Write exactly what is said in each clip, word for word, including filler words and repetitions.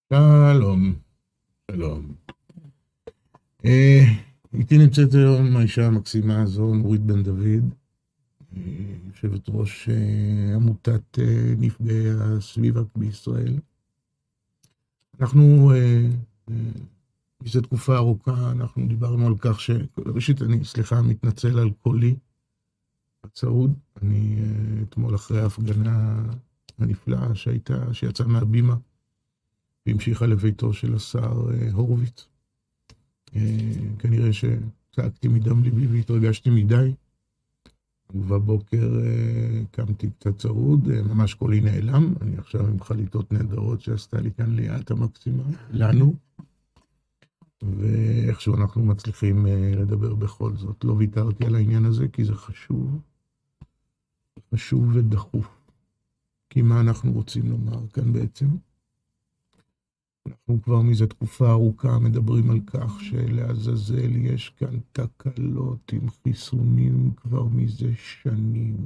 שלום, שלום. איתי נמצאת היום האישה המקסימה הזו, נורית בן דוד, יושבת ראש עמותת נפגעי הסביבה בישראל. אנחנו, מזה תקופה ארוכה, אנחנו דיברנו על כך ש... ראשית, אני, סליחה, מתנצל על קולי הצרוד. אני אתמול אחרי ההפגנה הנפלאה שהייתה, שיצאה מהבימה, והמשיכה לביתו של השר הורוביץ. כנראה שצעקתי מדם ליבי והתרגשתי מדי, ובבוקר קמתי קצת צרוד, ממש קולי נעלם. אני עכשיו עם חליטות נהדרות שעשתה לי כאן ליאת המקסימה, לנו, ואיכשהו אנחנו מצליחים לדבר בכל זאת. לא ויתרתי על העניין הזה כי זה חשוב, חשוב ודחוף. כי מה אנחנו רוצים לומר כאן בעצם? אנחנו כבר מזה תקופה ארוכה מדברים על כך שלעזאזל יש כאן תקלות עם חיסונים כבר מזה שנים.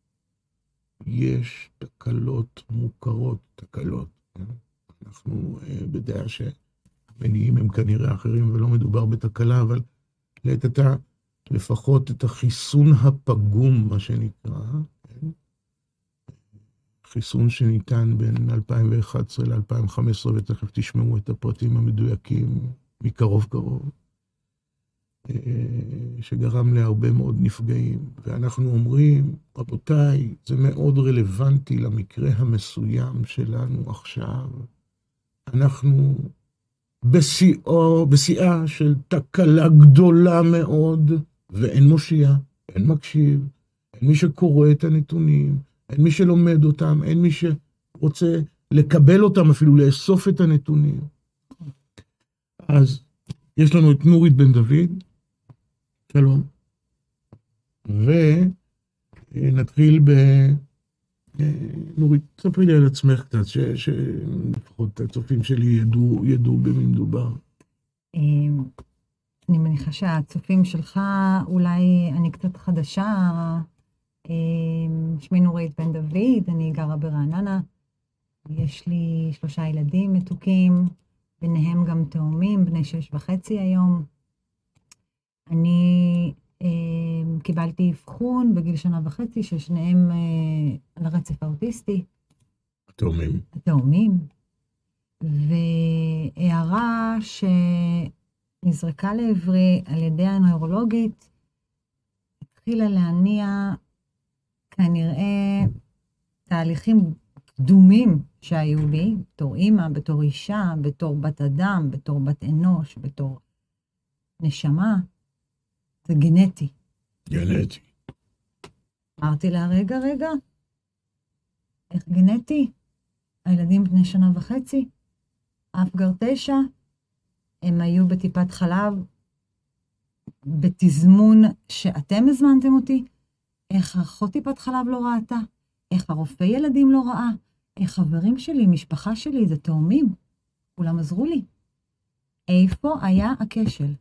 יש תקלות מוכרות, תקלות. אנחנו בדעה שמניעים הם כנראה אחרים ולא מדובר בתקלה, אבל לעת עתה לפחות את החיסון הפגום, מה שנקרא, חיסון שניתן בין אלפיים ואחת עשרה ל-אלפיים וחמש עשרה, ותכף תשמעו את הפרטים המדויקים מקרוב קרוב, שגרם להרבה מאוד נפגעים. ואנחנו אומרים, רבותיי, זה מאוד רלוונטי למקרה המסוים שלנו עכשיו. אנחנו בשיאו, בשיאה של תקלה גדולה מאוד, ואין מושיע, אין מקשיב, אין מי שקורא את הנתונים, אין מי שלומד אותם, אין מי שרוצה לקבל אותם, אפילו לאסוף את הנתונים. אז יש לנו את נורית בן דוד, שלום. ונתחיל ב... נורית, תספרי לי על עצמך קצת, שלפחות הצופים שלי ידעו, ידעו במי מדובר. אני מניחה שהצופים שלך, אולי אני קצת חדשה, שמי נורית בן דוד, אני גרה ברעננה, יש לי שלושה ילדים מתוקים, ביניהם גם תאומים, בני שש וחצי היום. אני אה, קיבלתי אבחון בגיל שנה וחצי, ששניהם אה, על הרצף האוטיסטי. התאומים. התאומים. והערה שנזרקה לעברי על ידי הנוירולוגית, התחילה להניע כנראה תהליכים קדומים שהיו לי, בתור אימא, בתור אישה, בתור בת אדם, בתור בת אנוש, בתור נשמה. זה גנטי. גנטי. אמרתי לה, רגע, רגע, איך גנטי? הילדים בני שנה וחצי, אף גר תשע, הם היו בטיפת חלב, בתזמון שאתם הזמנתם אותי, איך אחות טיפת חלב לא ראתה, איך הרופא ילדים לא ראה, איך חברים שלי, משפחה שלי, זה תאומים, כולם עזרו לי. איפה היה הכשל?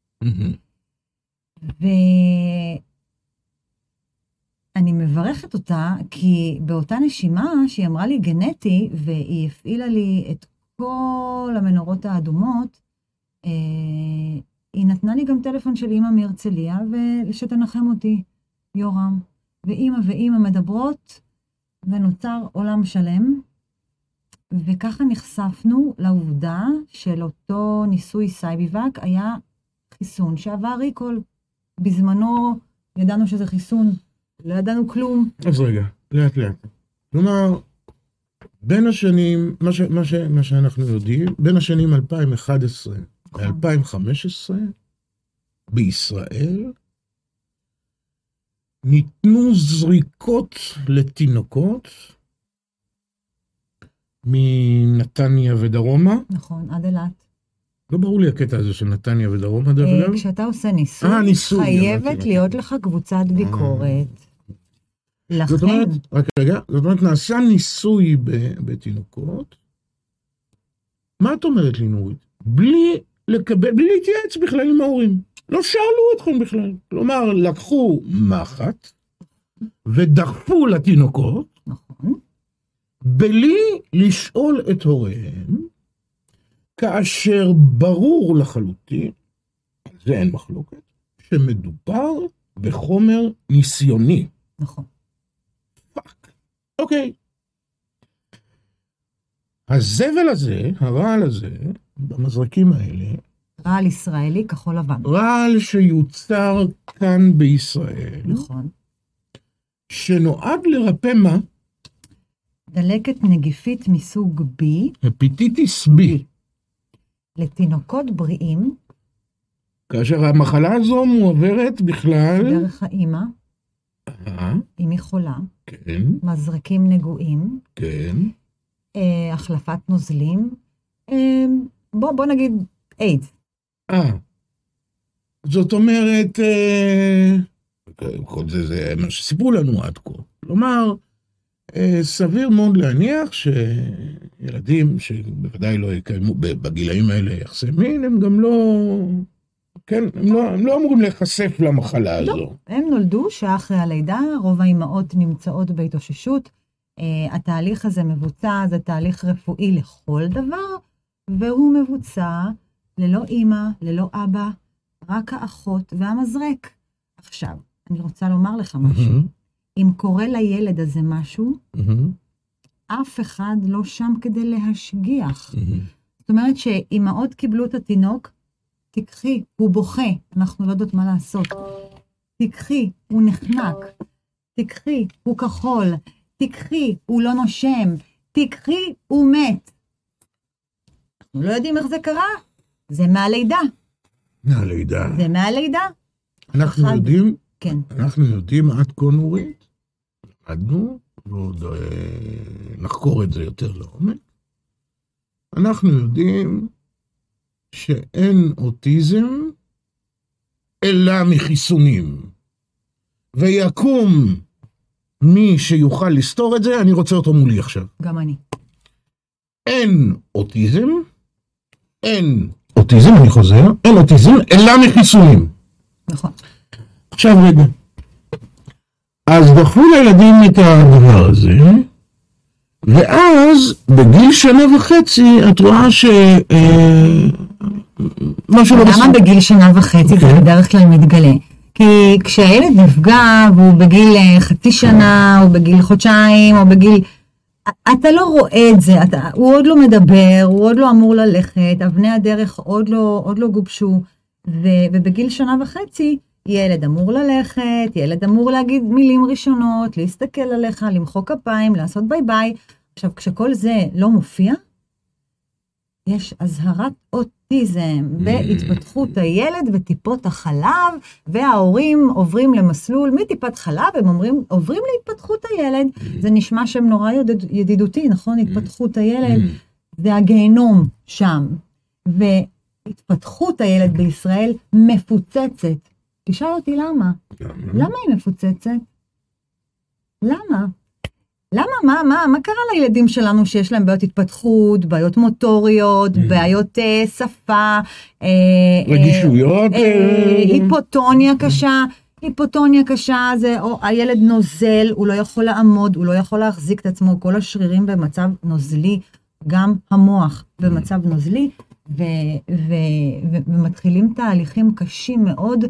ואני מברכת אותה, כי באותה נשימה שהיא אמרה לי גנטי, והיא הפעילה לי את כל המנורות האדומות, אה, היא נתנה לי גם טלפון של אמא מהרצליה, ושתנחם אותי, יורם. ואמא ואמא מדברות, ונוצר עולם שלם, וככה נחשפנו לעובדה של אותו ניסוי סייביבק, היה חיסון שעבר ריקול. בזמנו ידענו שזה חיסון, לא ידענו כלום. אז רגע, לאט לאט. כלומר, בין השנים, מה, ש, מה, ש, מה שאנחנו יודעים, בין השנים אלפיים ואחת עשרה ל-אלפיים וחמש עשרה, בישראל, ניתנו זריקות לתינוקות מנתניה ודרומה. נכון, עד אילת. לא ברור לי הקטע הזה של נתניה ודרומה, דרך אגב. כשאתה עושה ניסוי, חייבת להיות לך קבוצת ביקורת. זאת אומרת, רק רגע, זאת אומרת, נעשה ניסוי בתינוקות. מה את אומרת לי, נורית? בלי לקבל, בלי להתייעץ בכלל עם ההורים. לא שאלו אתכם בכלל. כלומר, לקחו מחט ודחפו לתינוקות, נכון. בלי לשאול את הוריהם, כאשר ברור לחלוטין, על זה אין מחלוקת, שמדובר בחומר ניסיוני. נכון. פאק. אוקיי. הזבל הזה, הרעל הזה, במזרקים האלה, רעל ישראלי כחול לבן. רעל שיוצר כאן בישראל. נכון. שנועד לרפא מה? דלקת נגיפית מסוג B. הפטיטיס B. לתינוקות בריאים. כאשר המחלה הזו מועברת בכלל... דרך האמא. אה. אם היא חולה. כן. מזרקים נגועים. כן. אה, החלפת נוזלים. אה, בוא, בוא נגיד איידס. אה. זאת אומרת, אה, כל זה, זה מה שסיפרו לנו עד כה. כלומר, אה, סביר מאוד להניח שילדים שבוודאי לא יקיימו בגילאים האלה יחסי מין, הם גם לא, כן, הם לא, הם לא אמורים להיחשף למחלה הזו. לא, הם נולדו שעה אחרי הלידה, רוב האימהות נמצאות בהתאוששות, Uh, התהליך הזה מבוצע, זה תהליך רפואי לכל דבר, והוא מבוצע ללא אמא, ללא אבא, רק האחות והמזרק. עכשיו, אני רוצה לומר לך משהו. Mm-hmm. אם קורה לילד הזה משהו, mm-hmm. אף אחד לא שם כדי להשגיח. Mm-hmm. זאת אומרת שאימהות קיבלו את התינוק, תקחי, הוא בוכה, אנחנו לא יודעות מה לעשות. תקחי, הוא נחנק. תקחי, הוא כחול. תקחי, הוא לא נושם. תקחי, הוא מת. אנחנו לא יודעים איך זה קרה. זה מהלידה. מהלידה. זה מהלידה. אנחנו אחד... יודעים, כן. אנחנו יודעים עד כה נורית, למדנו, ועוד אה, נחקור את זה יותר לעומק. אנחנו יודעים שאין אוטיזם אלא מחיסונים. ויקום מי שיוכל לסתור את זה, אני רוצה אותו מולי עכשיו. גם אני. אין אוטיזם, אין אוטיזם, אני חוזר, אין אוטיזם, אלא מחיסונים. נכון. עכשיו רגע. אז דחו לילדים את הדבר הזה, ואז בגיל שנה וחצי את רואה ש... משהו לא בסדר. למה בגיל שנה וחצי זה בדרך כלל מתגלה? כי כשהילד נפגע, והוא בגיל חצי שנה, או בגיל חודשיים, או בגיל... אתה לא רואה את זה, אתה, הוא עוד לא מדבר, הוא עוד לא אמור ללכת, אבני הדרך עוד לא, עוד לא גובשו, ו, ובגיל שנה וחצי, ילד אמור ללכת, ילד אמור להגיד מילים ראשונות, להסתכל עליך, למחוא כפיים, לעשות ביי ביי. עכשיו, כשכל זה לא מופיע, יש הזהרת אוטיזם בהתפתחות הילד וטיפות החלב, וההורים עוברים למסלול מטיפת חלב, הם אומרים, עוברים להתפתחות הילד. זה נשמע שם נורא ידידותי, נכון? התפתחות הילד, זה הגיהנום שם. והתפתחות הילד בישראל מפוצצת. תשאל אותי למה? למה היא מפוצצת? למה? למה? מה, מה, מה קרה לילדים שלנו שיש להם בעיות התפתחות, בעיות מוטוריות, בעיות אה, שפה, אה, רגישויות, אה, אה, היפוטוניה קשה, היפוטוניה קשה זה, או הילד נוזל, הוא לא יכול לעמוד, הוא לא יכול להחזיק את עצמו, כל השרירים במצב נוזלי, גם המוח במצב נוזלי, ו, ו, ו, ומתחילים תהליכים קשים מאוד,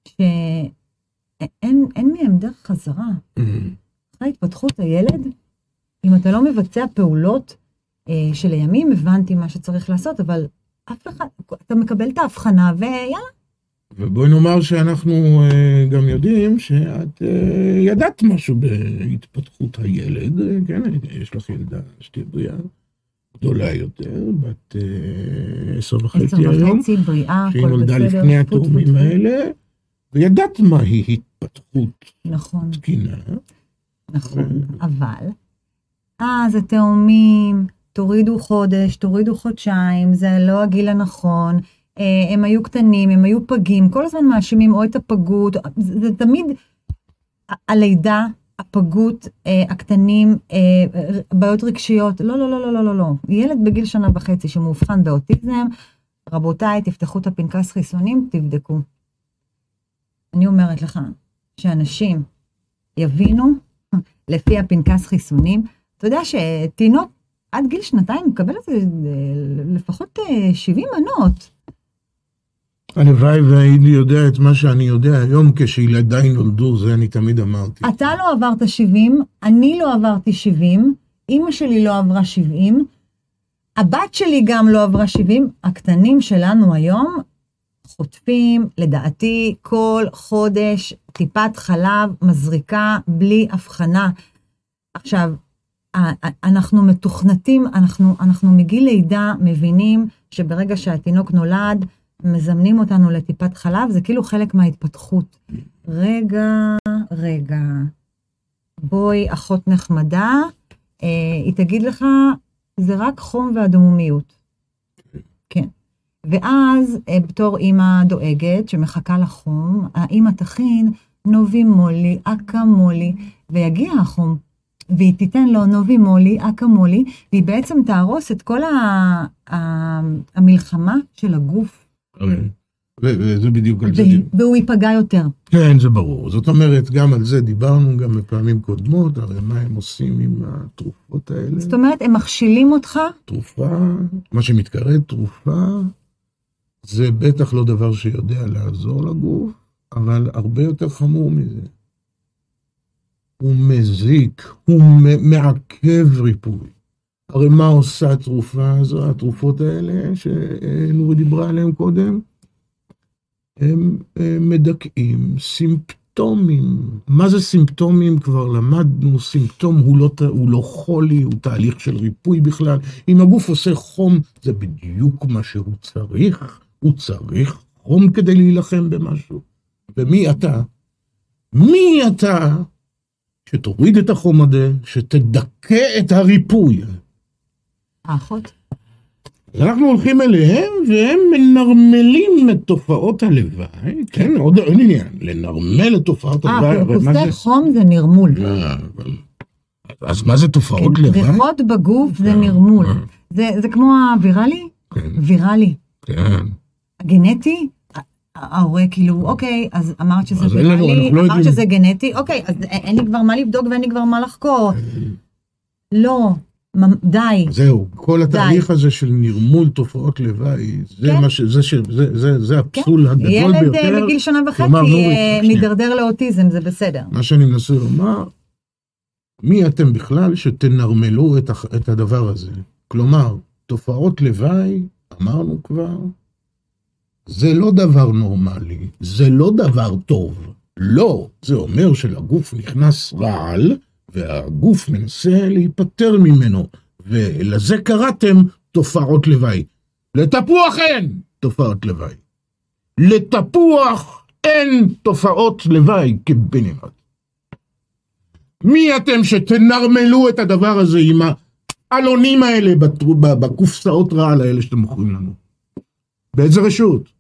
שאין אין מהם דרך חזרה. אחרי התפתחות הילד, אם אתה לא מבצע פעולות אה, שלימים הבנתי מה שצריך לעשות, אבל אף אחד, אתה מקבל את ההבחנה ויאללה. ובואי נאמר שאנחנו אה, גם יודעים שאת אה, ידעת משהו בהתפתחות הילד, כן? יש לך ילדה שתהיה בריאה גדולה יותר, בת אה, עשר וחצי היום, עשר וחצי בריאה, שהיא נולדה לפני התאומים האלה, וידעת מהי התפתחות נכון. תקינה. נכון, אבל, אז התאומים, תורידו חודש, תורידו חודשיים, זה לא הגיל הנכון, הם היו קטנים, הם היו פגים, כל הזמן מאשימים או את הפגות, זה, זה תמיד הלידה, הפגות, הקטנים, בעיות רגשיות, לא, לא, לא, לא, לא, לא, לא. ילד בגיל שנה וחצי שמאובחן באוטיזם, רבותיי, תפתחו את הפנקס חיסונים, תבדקו. אני אומרת לך, שאנשים יבינו, לפי הפנקס חיסונים, אתה יודע שתינוק עד גיל שנתיים מקבלת לפחות שבעים מנות. הלוואי והייתי יודע את מה שאני יודע היום כשילדיי נולדו, זה אני תמיד אמרתי. אתה לא עברת שבעים, אני לא עברתי שבעים, אמא שלי לא עברה שבעים, הבת שלי גם לא עברה שבעים, הקטנים שלנו היום חוטפים, לדעתי, כל חודש טיפת חלב מזריקה בלי הבחנה. עכשיו, אנחנו מתוכנתים, אנחנו, אנחנו מגיל לידה מבינים שברגע שהתינוק נולד, מזמנים אותנו לטיפת חלב, זה כאילו חלק מההתפתחות. רגע, רגע, בואי אחות נחמדה, אה, היא תגיד לך, זה רק חום והדמומיות. כן. ואז אה, בתור אמא דואגת שמחכה לחום, האמא תכין נובי מולי, אקה מולי, ויגיע החום, והיא תיתן לו נובי מולי, אקה מולי, והיא בעצם תהרוס את כל ה, ה, המלחמה של הגוף. וזה בדיוק על זה. והוא ייפגע יותר. כן, זה ברור. זאת אומרת, גם על זה דיברנו גם בפעמים קודמות, הרי מה הם עושים עם התרופות האלה? זאת אומרת, הם מכשילים אותך? תרופה, מה שמתקרא תרופה, זה בטח לא דבר שיודע לעזור לגוף, אבל הרבה יותר חמור מזה. הוא מזיק, הוא מעכב ריפוי. הרי מה עושה התרופה הזו, התרופות האלה שנורי דיברה עליהן קודם? הם מדכאים סימפטומים. מה זה סימפטומים? כבר למדנו, סימפטום הוא לא, הוא לא חולי, הוא תהליך של ריפוי בכלל. אם הגוף עושה חום, זה בדיוק מה שהוא צריך. הוא צריך חום כדי להילחם במשהו. ומי אתה? מי אתה שתוריד את החום הזה, שתדכא את הריפוי? האחות. אנחנו הולכים אליהם, והם מנרמלים את תופעות הלוואי, כן, עוד עניין, לנרמל את תופעות הלוואי. אה, פרקוסי חום זה נרמול. אז מה זה תופעות לוואי? ריחות בגוף זה נרמול. זה כמו הוויראלי? ויראלי. כן. הגנטי? ההורה כאילו, אוקיי, אז אמרת שזה ויראלי, אמרת שזה גנטי, אוקיי, אז אין לי כבר מה לבדוק ואין לי כבר מה לחקור. לא. די. זהו, כל התהליך הזה של נרמול תופעות לוואי, זה מה ש... זה הפסול הגדול ביותר. ילד בגיל שנה וחצי מדרדר לאוטיזם, זה בסדר. מה שאני מנסה לומר, מי אתם בכלל שתנרמלו את הדבר הזה? כלומר, תופעות לוואי, אמרנו כבר, זה לא דבר נורמלי, זה לא דבר טוב. לא, זה אומר שלגוף נכנס רעל, והגוף מנסה להיפטר ממנו, ולזה קראתם תופעות לוואי. לתפוח אין תופעות לוואי. לתפוח אין תופעות לוואי כבנימד. מי אתם שתנרמלו את הדבר הזה עם העלונים האלה בקופסאות רעל האלה שאתם מוכרים לנו? באיזה רשות?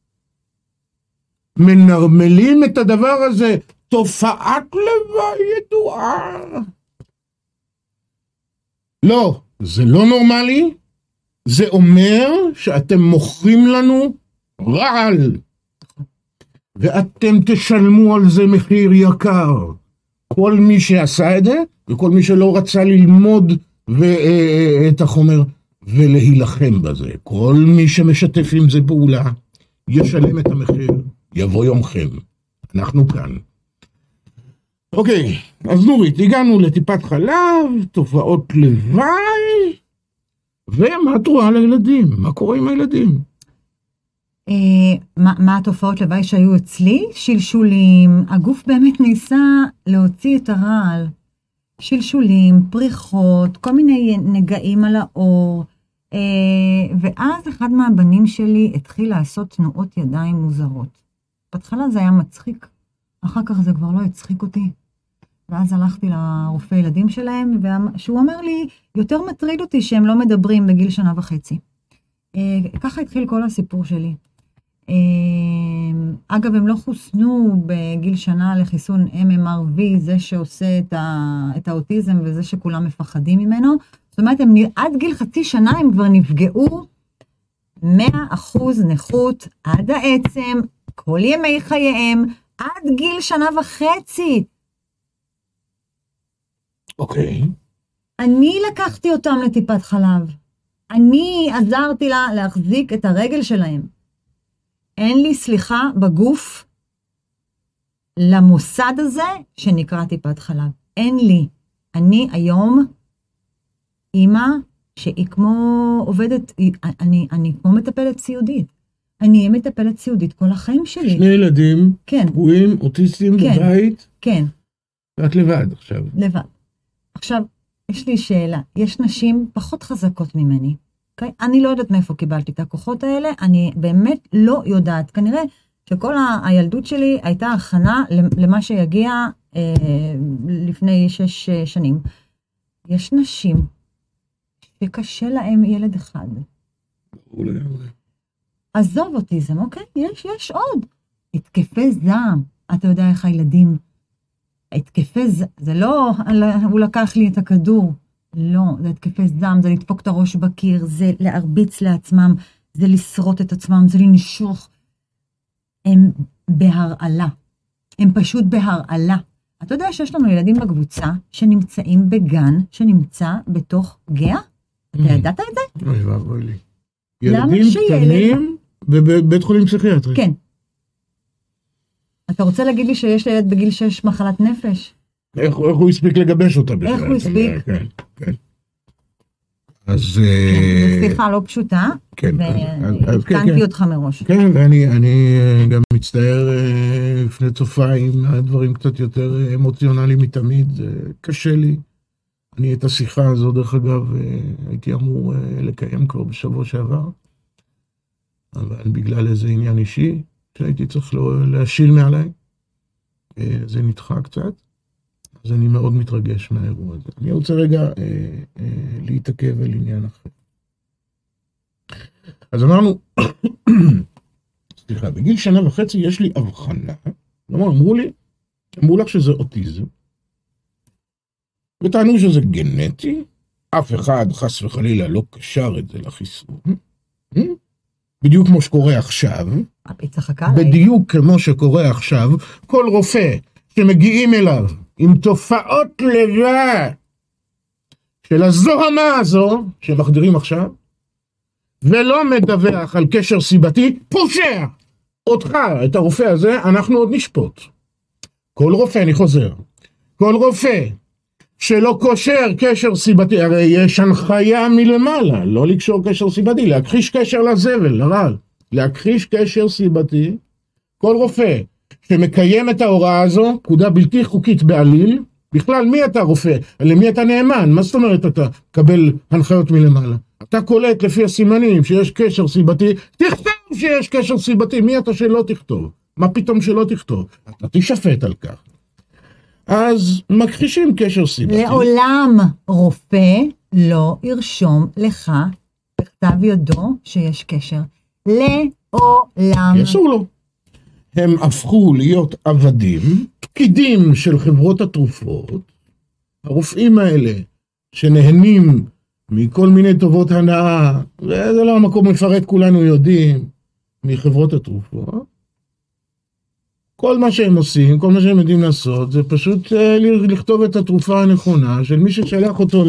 מנרמלים את הדבר הזה, תופעת לוואי ידועה. לא, זה לא נורמלי, זה אומר שאתם מוכרים לנו רעל, ואתם תשלמו על זה מחיר יקר. כל מי שעשה את זה, וכל מי שלא רצה ללמוד את החומר ולהילחם בזה, כל מי שמשתף עם זה פעולה, ישלם את המחיר, יבוא יומכם. אנחנו כאן. אוקיי, אז נורית, הגענו לטיפת חלב, תופעות לוואי, ומה את רואה לילדים? מה קורה עם הילדים? מה התופעות לוואי שהיו אצלי? שלשולים, הגוף באמת ניסה להוציא את הרעל. שלשולים, פריחות, כל מיני נגעים על האור, ואז אחד מהבנים שלי התחיל לעשות תנועות ידיים מוזרות. בהתחלה זה היה מצחיק, אחר כך זה כבר לא הצחיק אותי. ואז הלכתי לרופא ילדים שלהם, שהוא אמר לי, יותר מטריד אותי שהם לא מדברים בגיל שנה וחצי. ככה התחיל כל הסיפור שלי. אגב, הם לא חוסנו בגיל שנה לחיסון אם אם אר וי, זה שעושה את, ה, את האוטיזם וזה שכולם מפחדים ממנו. זאת אומרת, הם, עד גיל חצי שנה הם כבר נפגעו מאה אחוז נכות עד העצם, כל ימי חייהם, עד גיל שנה וחצי. אוקיי. אני לקחתי אותם לטיפת חלב. אני עזרתי לה להחזיק את הרגל שלהם. אין לי סליחה בגוף למוסד הזה שנקרא טיפת חלב. אין לי. אני היום אמא שהיא כמו עובדת, אני, אני כמו מטפלת סיעודית. אני אהיה מטפלת סיעודית כל החיים שלי. שני ילדים, כן. פגועים, אוטיסטים כן. בבית. כן. ואת לבד עכשיו. לבד. עכשיו, יש לי שאלה. יש נשים פחות חזקות ממני. Okay? אני לא יודעת מאיפה קיבלתי את הכוחות האלה. אני באמת לא יודעת. כנראה שכל ה- הילדות שלי הייתה הכנה למה שיגיע אה, לפני שש אה, שנים. יש נשים שקשה להם ילד אחד. לגמרי. עזוב אוטיזם, אוקיי? יש, יש עוד. התקפי זעם. אתה יודע איך הילדים... התקפי זעם, זה לא, הוא לקח לי את הכדור. לא, זה התקפי זעם, זה לדפוק את הראש בקיר, זה להרביץ לעצמם, זה לשרוט את עצמם, זה לנשוך. הם בהרעלה. הם פשוט בהרעלה. אתה יודע שיש לנו ילדים בקבוצה שנמצאים בגן שנמצא בתוך גאה? אתה ידעת את זה? אוי ואבוי לי. ילדים קטנים בבית חולים פסיכיאטרי. כן. אתה רוצה להגיד לי שיש לילד בגיל שש מחלת נפש? איך הוא הספיק לגבש אותה בכלל? איך הוא הספיק? כן, כן. אז... זו שיחה לא פשוטה, והתקנתי אותך מראש. כן, ואני גם מצטער לפני צופה עם הדברים קצת יותר אמוציונליים מתמיד, קשה לי. אני את השיחה הזו, דרך אגב, הייתי אמור לקיים כבר בשבוע שעבר, אבל בגלל איזה עניין אישי, שהייתי צריך להשיל מעליי, זה נדחה קצת, אז אני מאוד מתרגש מהאירוע הזה. אני רוצה רגע אה, אה, להתעכב על עניין אחר. אז אמרנו, סליחה, בגיל שנה וחצי יש לי הבחנה, למה אמרו לי, אמרו לך שזה אוטיזם, וטענו שזה גנטי, אף אחד חס וחלילה לא קשר את זה לחיסון, בדיוק כמו שקורה עכשיו, בדיוק כמו שקורה עכשיו, כל רופא שמגיעים אליו עם תופעות לוואי של הזוהמה הזו שמחדירים עכשיו, ולא מדווח על קשר סיבתי, פושע אותך, את הרופא הזה, אנחנו עוד נשפוט. כל רופא, אני חוזר, כל רופא שלא קושר קשר סיבתי, הרי יש הנחיה מלמעלה, לא לקשור קשר סיבתי, להכחיש קשר לזבל, לרעל, להכחיש קשר סיבתי, כל רופא שמקיים את ההוראה הזו, פקודה בלתי חוקית בעליל, בכלל מי אתה רופא? למי אתה נאמן? מה זאת אומרת אתה קבל הנחיות מלמעלה? אתה קולט לפי הסימנים שיש קשר סיבתי, תכתוב שיש קשר סיבתי, מי אתה שלא תכתוב? מה פתאום שלא תכתוב? אתה תשפט על כך. אז מכחישים קשר סיבתי. לעולם רופא לא ירשום לך בכתב ידו שיש קשר. לעולם. אסור לו. הם הפכו להיות עבדים, פקידים של חברות התרופות, הרופאים האלה שנהנים מכל מיני טובות הנאה, וזה לא המקום מפרט, כולנו יודעים, מחברות התרופות. כל מה שהם עושים, כל מה שהם יודעים לעשות, זה פשוט לכתוב את התרופה הנכונה של מי ששלח אותו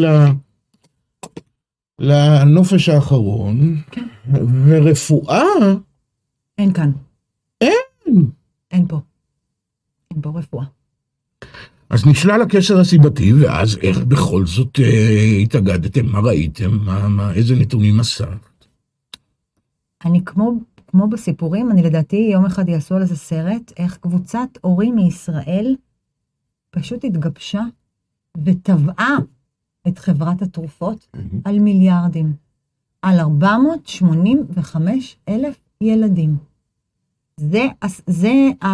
לנופש האחרון, ורפואה... אין כאן. אין. אין פה. אין פה רפואה. אז נשלל הקשר הסיבתי, ואז איך בכל זאת אה, התאגדתם, מה ראיתם, מה, מה, איזה נתונים אספת? אני כמו, כמו בסיפורים, אני לדעתי יום אחד יעשו על איזה סרט, איך קבוצת הורים מישראל פשוט התגבשה וטבעה את חברת התרופות mm-hmm. על מיליארדים, על ארבע מאות שמונים וחמישה אלף ילדים. זה, זה, ה...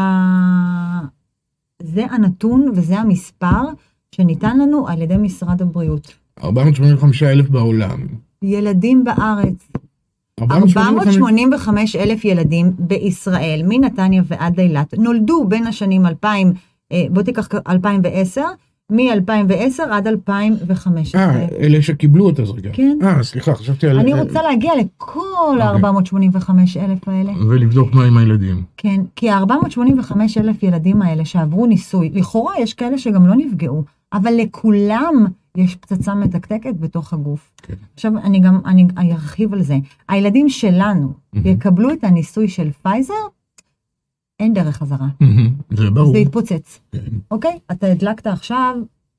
זה הנתון וזה המספר שניתן לנו על ידי משרד הבריאות. ארבע מאות שמונים וחמישה אלף בעולם. ילדים בארץ. ארבע מאות שמונים וחמישה אלף ילדים בישראל, מנתניה ועד אילת, נולדו בין השנים אלפיים, בוא תיקח אלפיים ועשר, מ-אלפיים ועשר עד אלפיים וחמש עשרה. אה, אלה שקיבלו את הזריקה. כן. אה, סליחה, חשבתי על... אני רוצה להגיע לכל ה-ארבע מאות שמונים וחמישה אלף האלה. ולבדוק מה עם הילדים. כן, כי ה-ארבע מאות שמונים וחמישה אלף ילדים האלה שעברו ניסוי, לכאורה יש כאלה שגם לא נפגעו, אבל לכולם יש פצצה מתקתקת בתוך הגוף. כן. עכשיו, אני גם, אני, אני ארחיב על זה. הילדים שלנו Mm-hmm. יקבלו את הניסוי של פייזר, אין דרך חזרה. Mm-hmm. זה ברור. זה יתפוצץ. כן. אוקיי? אתה הדלקת עכשיו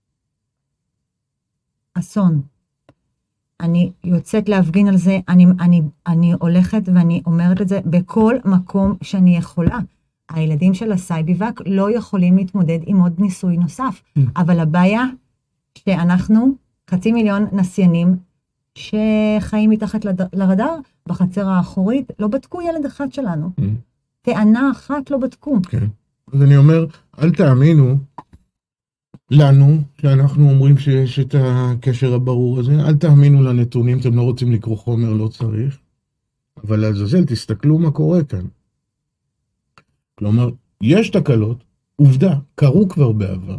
אסון. אני יוצאת להפגין על זה, אני, אני, אני הולכת ואני אומרת את זה בכל מקום שאני יכולה. הילדים של הסייביבק לא יכולים להתמודד עם עוד ניסוי נוסף. Mm. אבל הבעיה שאנחנו, חצי מיליון נסיינים, שחיים מתחת לרדאר, בחצר האחורית, לא בדקו ילד אחד שלנו. Mm. טענה אחת לא בדקו. כן. אז אני אומר, אל תאמינו לנו, שאנחנו אומרים שיש את הקשר הברור הזה, אל תאמינו לנתונים, אתם לא רוצים לקרוא חומר, לא צריך. אבל לעזאזל, תסתכלו מה קורה כאן. כלומר, יש תקלות, עובדה, קרו כבר בעבר,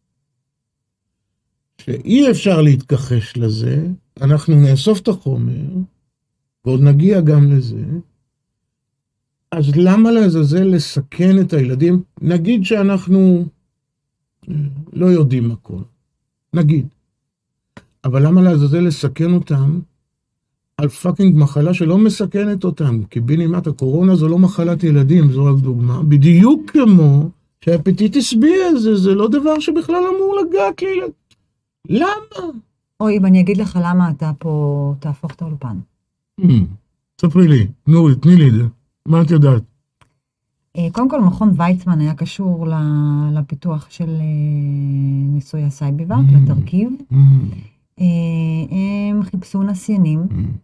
שאי אפשר להתכחש לזה, אנחנו נאסוף את החומר, ועוד נגיע גם לזה, אז למה לעזאזל לסכן את הילדים? נגיד שאנחנו לא יודעים הכל, נגיד. אבל למה לעזאזל לסכן אותם על פאקינג מחלה שלא מסכנת אותם? כי בנימת הקורונה זו לא מחלת ילדים, זו רק דוגמה. בדיוק כמו שההפטיטיס בי הזה, זה לא דבר שבכלל אמור לגעת לילד. למה? אוי, אם אני אגיד לך למה אתה פה תהפוך את האולפן. ספרי לי, נורי, תני לי את זה. מה את יודעת? קודם כל, מכון ויצמן היה קשור לפיתוח של ניסוי הסייביבק, לתרכיב. הם חיפשו נסיינים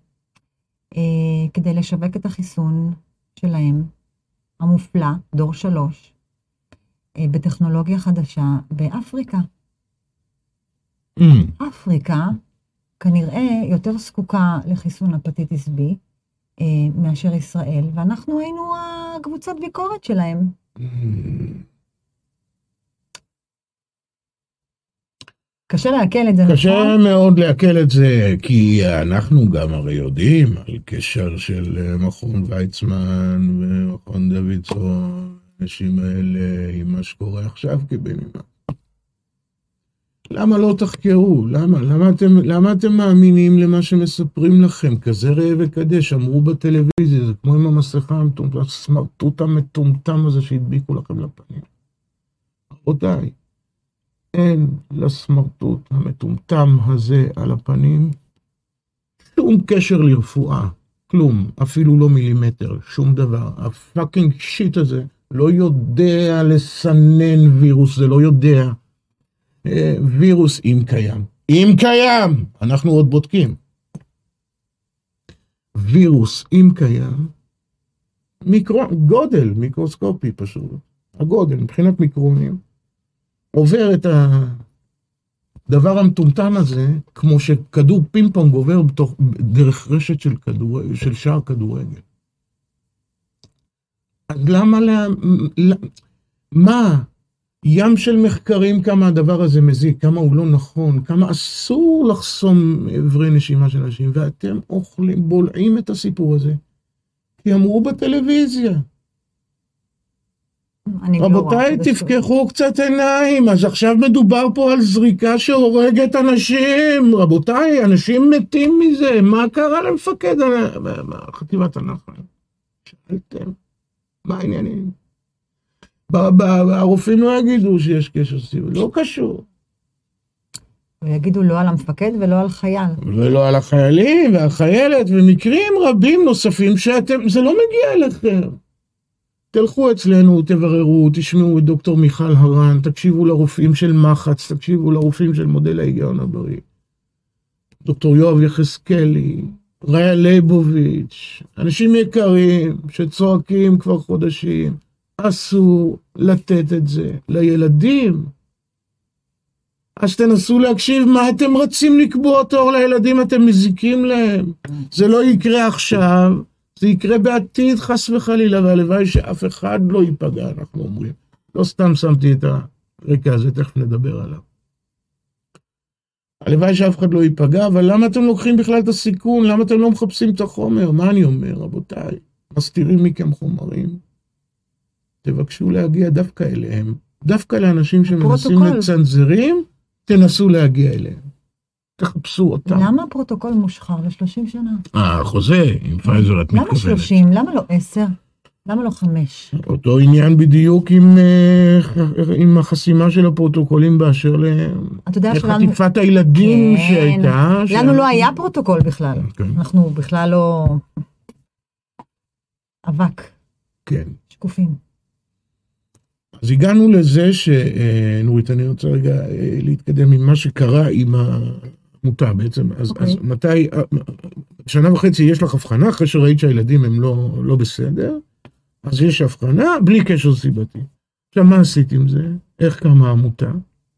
כדי לשווק את החיסון שלהם, המופלא, דור שלוש, בטכנולוגיה חדשה באפריקה. אפריקה כנראה יותר זקוקה לחיסון הפטיטיס בי, מאשר ישראל, ואנחנו היינו הקבוצת ביקורת שלהם. קשה להקל את זה, קשה נכון? מאוד להקל את זה, כי אנחנו גם הרי יודעים על קשר של מכון ויצמן ומכון דוידסון, אנשים האלה עם מה שקורה עכשיו כבנימה. למה לא תחקרו? למה? למה אתם, למה אתם מאמינים למה שמספרים לכם? כזה ראה וקדש, אמרו בטלוויזיה, זה כמו עם המסכה המטומטם, הסמרטוט המטומטם הזה שהדביקו לכם לפנים. רבותיי, אין לסמרטוט המטומטם הזה על הפנים שום קשר לרפואה, כלום, אפילו לא מילימטר, שום דבר. הפאקינג שיט הזה לא יודע לסנן וירוס, זה לא יודע. וירוס אם קיים. אם קיים! אנחנו עוד בודקים. וירוס אם קיים, מיקרו, גודל, מיקרוסקופי פשוט. הגודל, מבחינת מיקרונים, עובר את הדבר המטומטם הזה, כמו שכדור פינג פונג עובר בתוך, דרך רשת של, כדור, של שער כדורגל. אז למה, לה, מה? ים של מחקרים כמה הדבר הזה מזיק, כמה הוא לא נכון, כמה אסור לחסום עברי נשימה של אנשים, ואתם אוכלים, בולעים את הסיפור הזה, כי אמרו בטלוויזיה. רבותיי, תפקחו קצת עיניים, אז עכשיו מדובר פה על זריקה שהורגת אנשים, רבותיי, אנשים מתים מזה, מה קרה למפקד חטיבת הנחל? שאלתם, מה העניינים? הרופאים לא יגידו שיש קשר סיבי, לא קשור. ויגידו לא על המפקד ולא על חייל. ולא על החיילים והחיילת, ומקרים רבים נוספים שאתם, זה לא מגיע אליכם. תלכו אצלנו, תבררו, תשמעו את דוקטור מיכל הרן, תקשיבו לרופאים של מחץ, תקשיבו לרופאים של מודל ההיגיון הבריא. דוקטור יואב יחזקאלי, ראיה ליבוביץ', אנשים יקרים שצועקים כבר חודשים, אסור לתת את זה לילדים. אז תנסו להקשיב מה אתם רצים לקבוע תור לילדים, אתם מזיקים להם. זה לא יקרה עכשיו, זה יקרה בעתיד חס וחלילה, והלוואי שאף אחד לא ייפגע, אנחנו אומרים. לא סתם שמתי את הרקע הזה, תכף נדבר עליו. הלוואי שאף אחד לא ייפגע, אבל למה אתם לוקחים בכלל את הסיכון? למה אתם לא מחפשים את החומר? מה אני אומר, רבותיי? מסתירים מכם חומרים. תבקשו להגיע דווקא אליהם. דווקא לאנשים שמנסים לצנזרים, תנסו להגיע אליהם. תחפשו אותם. למה הפרוטוקול מושחר ל-שלושים שנה? אה, חוזה, עם פייזר את מתכוונת. למה שלושים? למה לא עשר? למה לא חמש? אותו עניין בדיוק עם, עם החסימה של הפרוטוקולים באשר לחטיפת הילדים כן. שהייתה. לנו ש... לא היה פרוטוקול בכלל. כן. אנחנו בכלל לא... אבק. כן. שקופים. אז הגענו לזה שנורית, אני רוצה רגע להתקדם עם מה שקרה עם העמותה בעצם. אז, okay. אז מתי, שנה וחצי יש לך הבחנה, אחרי שראית שהילדים הם לא, לא בסדר, אז יש הבחנה בלי קשר סיבתי. עכשיו, מה עשית עם זה? איך קמה העמותה?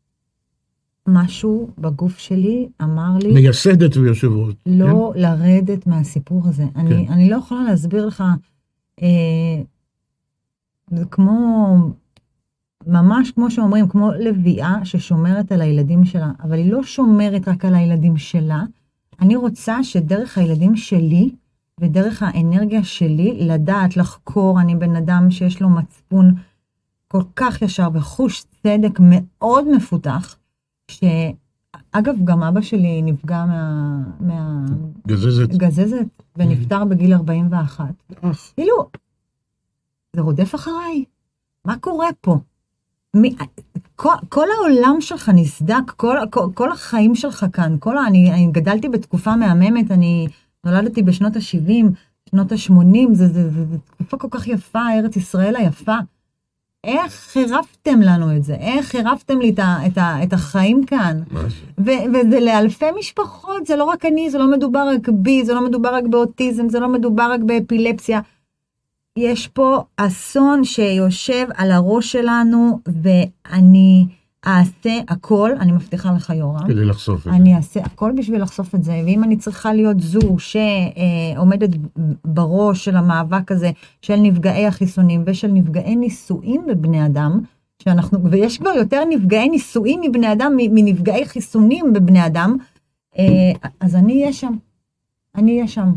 משהו בגוף שלי אמר לי... מייסדת ויושב ראש. לא כן? לרדת מהסיפור הזה. כן. אני, אני לא יכולה להסביר לך, אה, זה כמו... ממש כמו שאומרים, כמו לביאה ששומרת על הילדים שלה, אבל היא לא שומרת רק על הילדים שלה. אני רוצה שדרך הילדים שלי, ודרך האנרגיה שלי, לדעת, לחקור, אני בן אדם שיש לו מצפון כל כך ישר, וחוש צדק מאוד מפותח, שאגב, גם אבא שלי נפגע מה... מה... גזזת. גזזת, ונפטר בגיל ארבעים ואחת. כאילו, זה רודף אחריי. מה קורה פה? מי, כל, כל העולם שלך נסדק, כל, כל, כל החיים שלך כאן, כל, אני, אני גדלתי בתקופה מהממת, אני נולדתי בשנות ה-שבעים, שנות ה-שמונים, זה, זה, זה, זה תקופה כל כך יפה, ארץ ישראל היפה. איך חירפתם לנו את זה? איך חירפתם לי את, ה, את, ה, את החיים כאן? ו, וזה לאלפי משפחות, זה לא רק אני, זה לא מדובר רק בי, זה לא מדובר רק באוטיזם, זה לא מדובר רק באפילפסיה. יש פה אסון שיושב על הראש שלנו, ואני אעשה הכל, אני מבטיחה לך יורם. כדי לחשוף את זה. אני אעשה הכל בשביל לחשוף את זה, ואם אני צריכה להיות זו שעומדת בראש של המאבק הזה, של נפגעי החיסונים ושל נפגעי נישואים בבני אדם, שאנחנו, ויש כבר יותר נפגעי נישואים מבני אדם, מנפגעי חיסונים בבני אדם, אז אני אהיה שם. אני אהיה שם.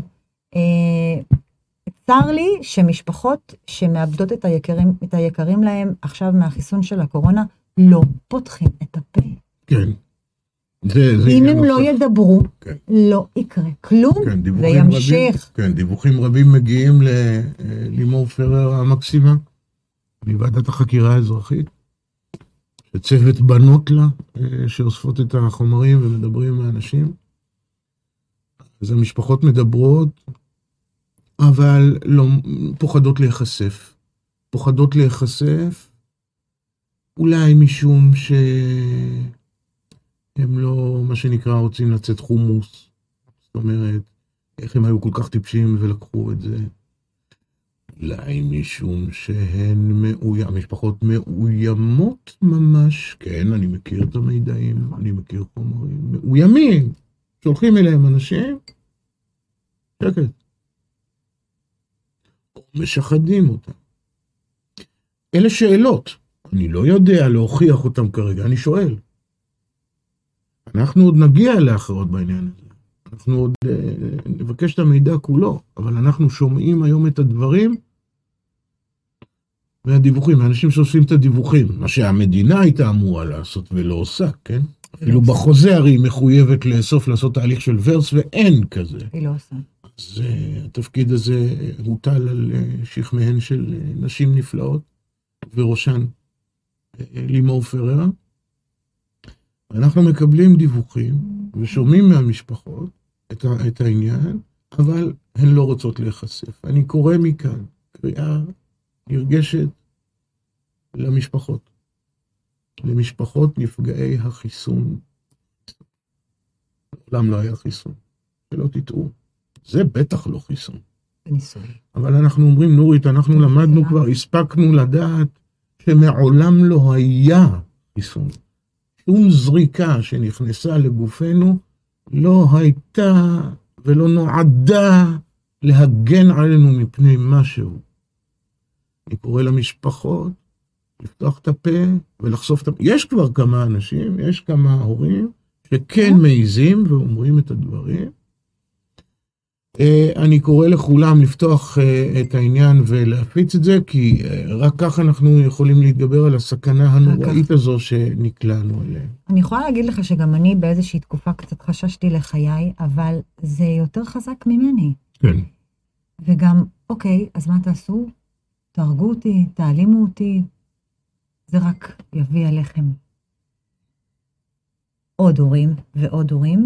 צר לי שמשפחות שמאבדות את היקרים, את היקרים להם עכשיו מהחיסון של הקורונה, לא פותחים את הפה. כן. זה, זה אם הם לא ידברו, כן. לא יקרה כלום, כן, וימשיך. רבים, כן, דיווחים רבים מגיעים ללימור פרר המקסימה, מוועדת החקירה האזרחית, שצוות בנות לה, שאוספות את החומרים ומדברים עם האנשים. אז המשפחות מדברות, אבל לא, פוחדות להיחשף. פוחדות להיחשף, אולי משום שהם לא, מה שנקרא, רוצים לצאת חומוס. זאת אומרת, איך הם היו כל כך טיפשים ולקחו את זה. אולי משום שהן מאוימות, המשפחות מאוימות ממש. כן, אני מכיר את המידעים, אני מכיר חומרים. מאוימים. שולחים אליהם אנשים, שקט. משחדים אותם. אלה שאלות. אני לא יודע להוכיח אותם כרגע, אני שואל. אנחנו עוד נגיע לאחרות בעניין הזה. אנחנו עוד נבקש את המידע כולו, אבל אנחנו שומעים היום את הדברים והדיווחים, האנשים שעושים את הדיווחים, מה שהמדינה הייתה אמורה לעשות ולא עושה, כן? אפילו בחוזה הרי היא מחויבת לאסוף, לעשות תהליך של ורס, ואין כזה. היא לא עושה. אז התפקיד הזה הוטל על שכמיהן של נשים נפלאות, וראשן לימור פררה. אנחנו מקבלים דיווחים ושומעים מהמשפחות את, ה- את העניין, אבל הן לא רוצות להיחשף. אני קורא מכאן קריאה נרגשת למשפחות, למשפחות נפגעי החיסון. לעולם לא היה חיסון, שלא תטעו. זה בטח לא חיסון. אבל אנחנו אומרים, נורית, אנחנו למדנו כבר, הספקנו לדעת שמעולם לא היה חיסון. שום זריקה שנכנסה לגופנו לא הייתה ולא נועדה להגן עלינו מפני משהו. אני קורא למשפחות לפתוח את הפה ולחשוף את הפה. יש כבר כמה אנשים, יש כמה הורים שכן מעיזים ואומרים את הדברים. אני קורא לכולם לפתוח את העניין ולהפיץ את זה, כי רק ככה אנחנו יכולים להתגבר על הסכנה הנוראית הזו שנקלענו אליה. אני יכולה להגיד לך שגם אני באיזושהי תקופה קצת חששתי לחיי, אבל זה יותר חזק ממני. כן. וגם, אוקיי, אז מה תעשו? תהרגו אותי, תעלימו אותי, זה רק יביא עליכם. עוד הורים ועוד הורים.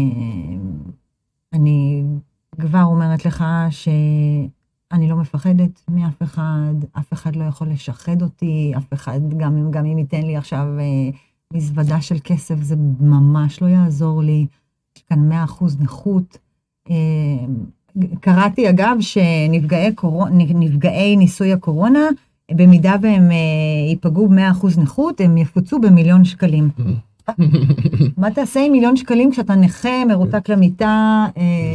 אני כבר אומרת לך שאני לא מפחדת מאף אחד, אף אחד לא יכול לשחד אותי, אף אחד, גם אם, גם אם ייתן לי עכשיו מזוודה של כסף, זה ממש לא יעזור לי. יש כאן מאה אחוז נכות. קראתי אגב שנפגעי קורונה, נפגעי ניסוי הקורונה, במידה והם ייפגעו ב-מאה אחוז נכות, הם יפוצו במיליון שקלים. מה תעשה עם מיליון שקלים כשאתה נכה, מרותק למיטה,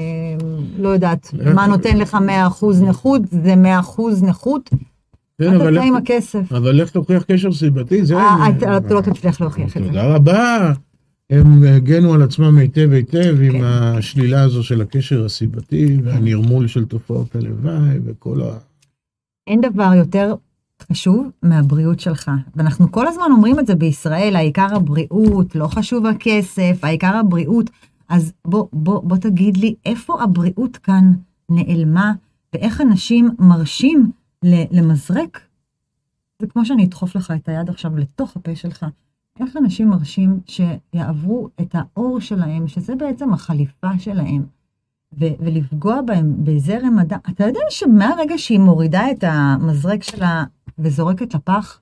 לא יודעת, מה נותן לך מאה אחוז נכות, זה מאה אחוז נכות, מה תעשה עם הכסף? אבל איך תוכיח קשר סיבתי? אתה לא תצליח להוכיח את זה. תודה רבה. הם הגנו על עצמם היטב היטב עם השלילה הזו של הקשר הסיבתי, והנרמול של תופעות הלוואי וכל ה... אין דבר יותר חשוב מהבריאות שלך. ואנחנו כל הזמן אומרים את זה בישראל, העיקר הבריאות, לא חשוב הכסף, העיקר הבריאות. אז בוא, בוא, בוא תגיד לי, איפה הבריאות כאן נעלמה, ואיך אנשים מרשים למזרק? זה כמו שאני אדחוף לך את היד עכשיו לתוך הפה שלך. איך אנשים מרשים שיעברו את האור שלהם, שזה בעצם החליפה שלהם, ו- ולפגוע בהם בזרם מדע. אתה יודע שמהרגע שהיא מורידה את המזרק שלה וזורקת לפח,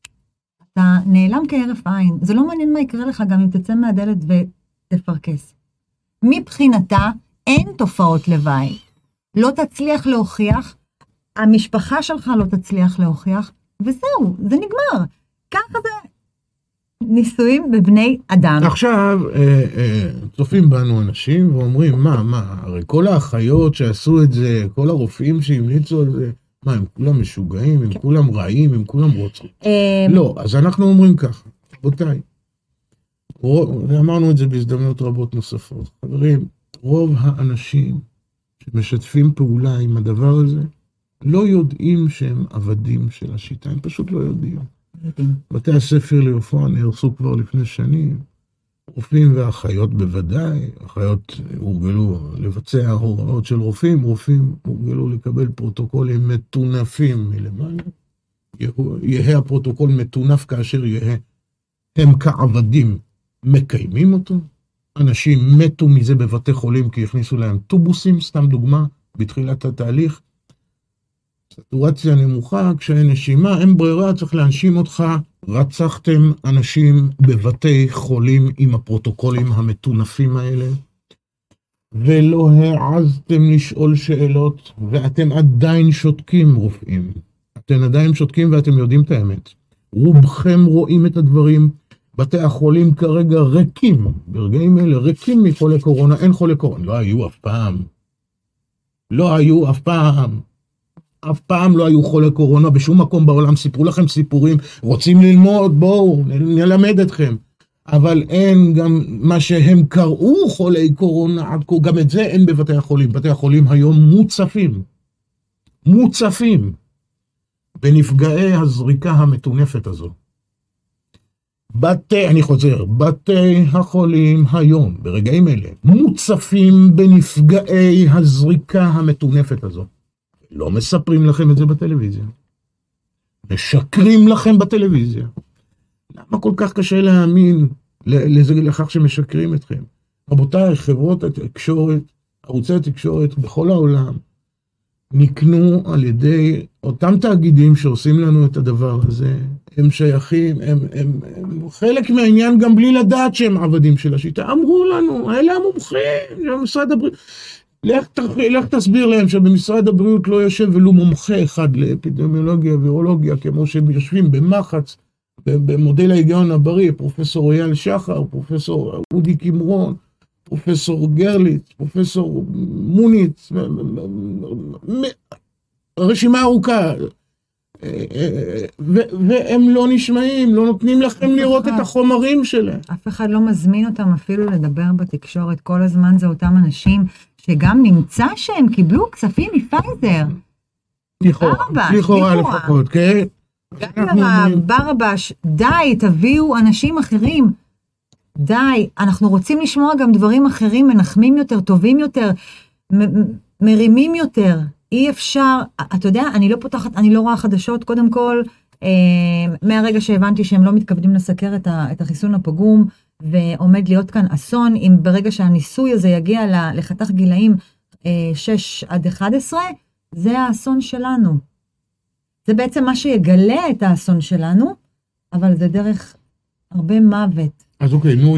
אתה נעלם כהרף עין. זה לא מעניין מה יקרה לך גם אם תצא מהדלת ותפרקס. מבחינתה אין תופעות לוואי. לא תצליח להוכיח, המשפחה שלך לא תצליח להוכיח, וזהו, זה נגמר. ככה זה ניסויים בבני אדם. עכשיו, צופים בנו אנשים ואומרים, מה, מה, הרי כל האחיות שעשו את זה, כל הרופאים שהמליצו על זה, מה, הם כולם משוגעים, הם כולם רעים, הם כולם רוצים. לא, אז אנחנו אומרים ככה, רבותיי, ואמרנו את זה בהזדמנות רבות נוספות, חברים, רוב האנשים שמשתפים פעולה עם הדבר הזה, לא יודעים שהם עבדים של השיטה, הם פשוט לא יודעים. בתי הספר לרפואה נהרסו כבר לפני שנים, רופאים ואחיות בוודאי, אחיות הורגלו לבצע הוראות של רופאים, רופאים הורגלו לקבל פרוטוקולים מטונפים מלמעלה, יהיה הפרוטוקול מטונף כאשר יהיה, הם כעבדים מקיימים אותו, אנשים מתו מזה בבתי חולים כי הכניסו להם טובוסים, סתם דוגמה, בתחילת התהליך, סטורציה נמוכה, כשאין נשימה, אין ברירה, צריך להנשים אותך, רצחתם אנשים בבתי חולים עם הפרוטוקולים המטונפים האלה, ולא העזתם לשאול שאלות, ואתם עדיין שותקים רופאים. אתם עדיין שותקים ואתם יודעים את האמת. רובכם רואים את הדברים, בתי החולים כרגע ריקים, ברגעים אלה ריקים מחולי קורונה, אין חולי קורונה, לא היו אף פעם. לא היו אף פעם. אף פעם לא היו חולי קורונה בשום מקום בעולם, סיפרו לכם סיפורים, רוצים ללמוד, בואו, נלמד אתכם. אבל אין גם מה שהם קראו חולי קורונה, גם את זה אין בבתי החולים. בתי החולים היום מוצפים, מוצפים, בנפגעי הזריקה המטונפת הזו. בתי, אני חוזר, בתי החולים היום, ברגעים אלה, מוצפים בנפגעי הזריקה המטונפת הזו. לא מספרים לכם את זה בטלוויזיה. משקרים לכם בטלוויזיה. למה כל כך קשה להאמין לזה לכך שמשקרים אתכם? רבותיי, חברות התקשורת, ערוצי התקשורת בכל העולם, נקנו על ידי אותם תאגידים שעושים לנו את הדבר הזה. הם שייכים, הם, הם, הם חלק מהעניין גם בלי לדעת שהם עבדים של השיטה. אמרו לנו, אלה המומחים, משרד הבריאות. לך, לך תסביר להם שבמשרד הבריאות לא יושב ולו מומחה אחד לאפידמיולוגיה וירולוגיה, כמו שהם יושבים במחץ, במודל ההיגיון הבריא, פרופסור אייל שחר, פרופסור אודי קימרון, פרופסור גרליץ, פרופסור מוניץ, רשימה ארוכה, והם לא נשמעים, לא נותנים לכם לראות את החומרים שלהם. אף אחד לא מזמין אותם אפילו לדבר בתקשורת, כל הזמן זה אותם אנשים שגם נמצא שהם קיבלו כספים מפייזר. לכאורה, לכאורה לפחות, כן? גלרה, ברבש, די, תביאו אנשים אחרים. די, אנחנו רוצים לשמוע גם דברים אחרים, מנחמים יותר, טובים יותר, מ- מרימים יותר. אי אפשר, אתה יודע, אני לא פותחת, אני לא רואה חדשות, קודם כל, אה, מהרגע שהבנתי שהם לא מתכוונים לסקר את, ה, את החיסון הפגום, ועומד להיות כאן אסון, אם ברגע שהניסוי הזה יגיע לחתך גילאים אה, שש עד אחת עשרה, זה האסון שלנו. זה בעצם מה שיגלה את האסון שלנו, אבל זה דרך הרבה מוות. אז אוקיי, נו,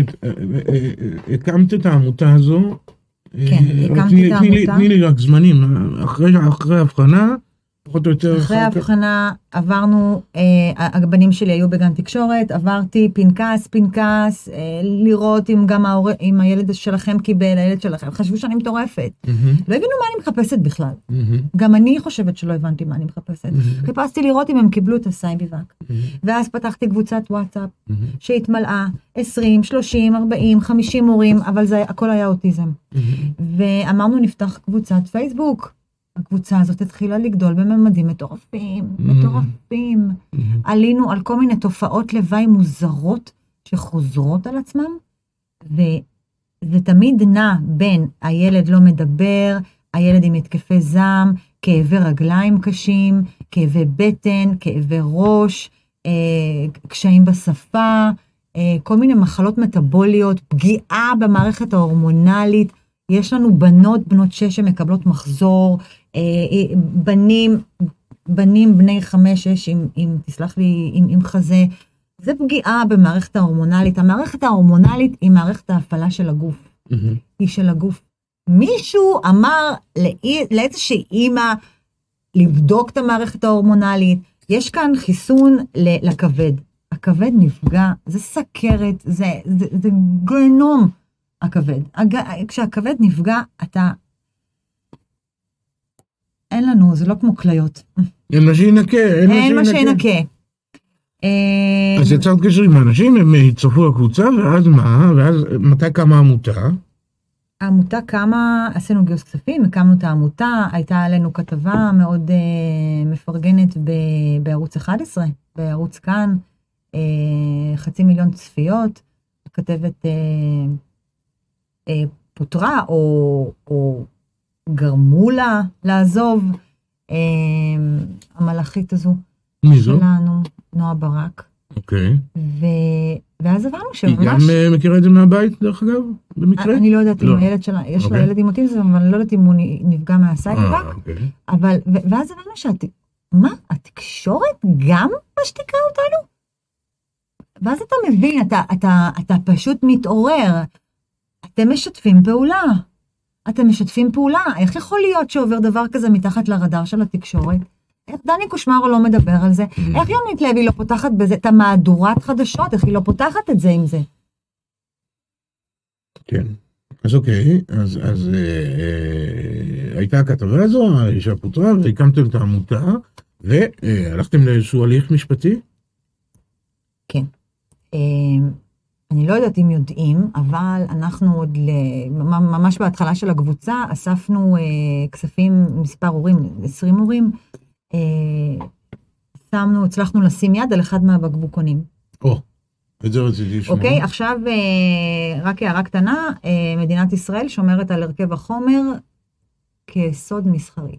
הקמת את העמותה הזו. כן, הקמתי את העמותה. תני לי רק זמנים, אחרי הבחנה, פחות או יותר. אחרי הבחנה עברנו, הבנים שלי היו בגן תקשורת, עברתי פנקס, פנקס, לראות אם גם אם הילד שלכם קיבל, הילד שלכם, חשבו שאני מטורפת. לא הבינו מה אני מחפשת בכלל. גם אני חושבת שלא הבנתי מה אני מחפשת. חיפשתי לראות אם הם קיבלו את הסייביבק. ואז פתחתי קבוצת וואטסאפ, שהתמלאה עשרים, שלושים, ארבעים, חמישים מורים, אבל זה הכל היה אוטיזם. ואמרנו נפתח קבוצת פייסבוק. הקבוצה הזאת התחילה לגדול בממדים מטורפים, מטורפים. עלינו על כל מיני תופעות לוואי מוזרות שחוזרות על עצמם, וזה תמיד נע בין הילד לא מדבר, הילד עם התקפי זעם, כאבי רגליים קשים, כאבי בטן, כאבי ראש, אה, קשיים בשפה, אה, כל מיני מחלות מטאבוליות, פגיעה במערכת ההורמונלית. יש לנו בנות, בנות שש שמקבלות מחזור, בנים, בנים בני חמש, שש, אם, אם תסלח לי, עם, עם חזה, זה פגיעה במערכת ההורמונלית. המערכת ההורמונלית היא מערכת ההפעלה של הגוף. Mm-hmm. היא של הגוף. מישהו אמר לאיזושהי אימא לבדוק את המערכת ההורמונלית, יש כאן חיסון לכבד. הכבד נפגע, זה סכרת, זה, זה, זה גנום הכבד. כשהכבד נפגע, אתה... אין לנו, זה לא כמו כליות. אין מה שינקה, אין מה שינקה. אז יצרת קשר עם האנשים, הם הצטרפו לקבוצה, ואז מה? ואז מתי קמה העמותה? העמותה קמה, עשינו גיוס כספים, הקמנו את העמותה, הייתה עלינו כתבה מאוד מפרגנת בערוץ אחת עשרה, בערוץ כאן, חצי מיליון צפיות, כתבת פוטרה או... גרמו לה לעזוב, אה, המלאכית הזו. מי זו? שלנו, נועה ברק. אוקיי. ו... ואז הבנו שממש... היא גם uh, מכירה את זה מהבית, דרך אגב, במקרה? אני לא יודעת לא. אם הילד שלה, יש okay. לה ילד עם אוטיזם, אבל אני לא יודעת אם הוא נפגע מהסייביבק. Okay. אבל, ו... ואז הבנו שאת... מה? התקשורת גם משתיקה אותנו? ואז אתה מבין, אתה, אתה, אתה פשוט מתעורר. אתם משתפים פעולה. אתם משתפים פעולה, איך יכול להיות שעובר דבר כזה מתחת לרדאר של התקשורת? איך דני קושמרו לא מדבר על זה? איך יונית לוי לא פותחת בזה את המהדורת חדשות? איך היא לא פותחת את זה עם זה? כן, אז אוקיי, אז, אז אה, אה, הייתה הכתבה הזו, האישה פוטרה, והקמתם את העמותה, והלכתם לאיזשהו הליך משפטי? כן. אה... אני לא יודעת אם יודעים, אבל אנחנו עוד ממש בהתחלה של הקבוצה, אספנו אה, כספים, מספר הורים, עשרים הורים, אה, שמנו, הצלחנו לשים יד על אחד מהבקבוקונים. או, את זה רציתי לשמוע. אוקיי, עכשיו אה, רק הערה קטנה, אה, מדינת ישראל שומרת על הרכב החומר כסוד מסחרי.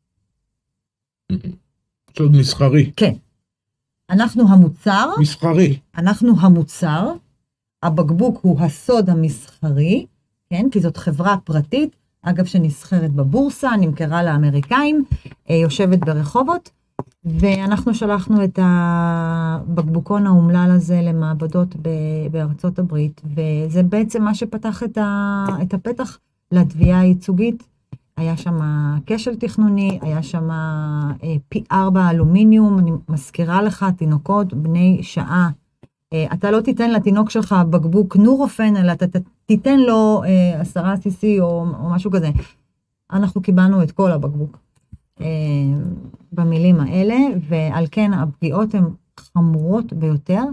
סוד מסחרי. כן. אנחנו המוצר. מסחרי. אנחנו המוצר. הבקבוק הוא הסוד המסחרי, כן? כי זאת חברה פרטית, אגב שנסחרת בבורסה, נמכרה לאמריקאים, יושבת ברחובות, ואנחנו שלחנו את הבקבוקון האומלל הזה למעבדות בארצות הברית, וזה בעצם מה שפתח את הפתח לתביעה הייצוגית. היה שם כשל תכנוני, היה שם פי ארבע אלומיניום, אני מזכירה לך, תינוקות בני שעה, אתה לא תיתן לתינוק שלך בקבוק נורופן, אלא אתה תיתן לו עשרה סי סי או, או משהו כזה. אנחנו קיבלנו את כל הבקבוק במילים האלה, ועל כן הפגיעות הן חמורות ביותר,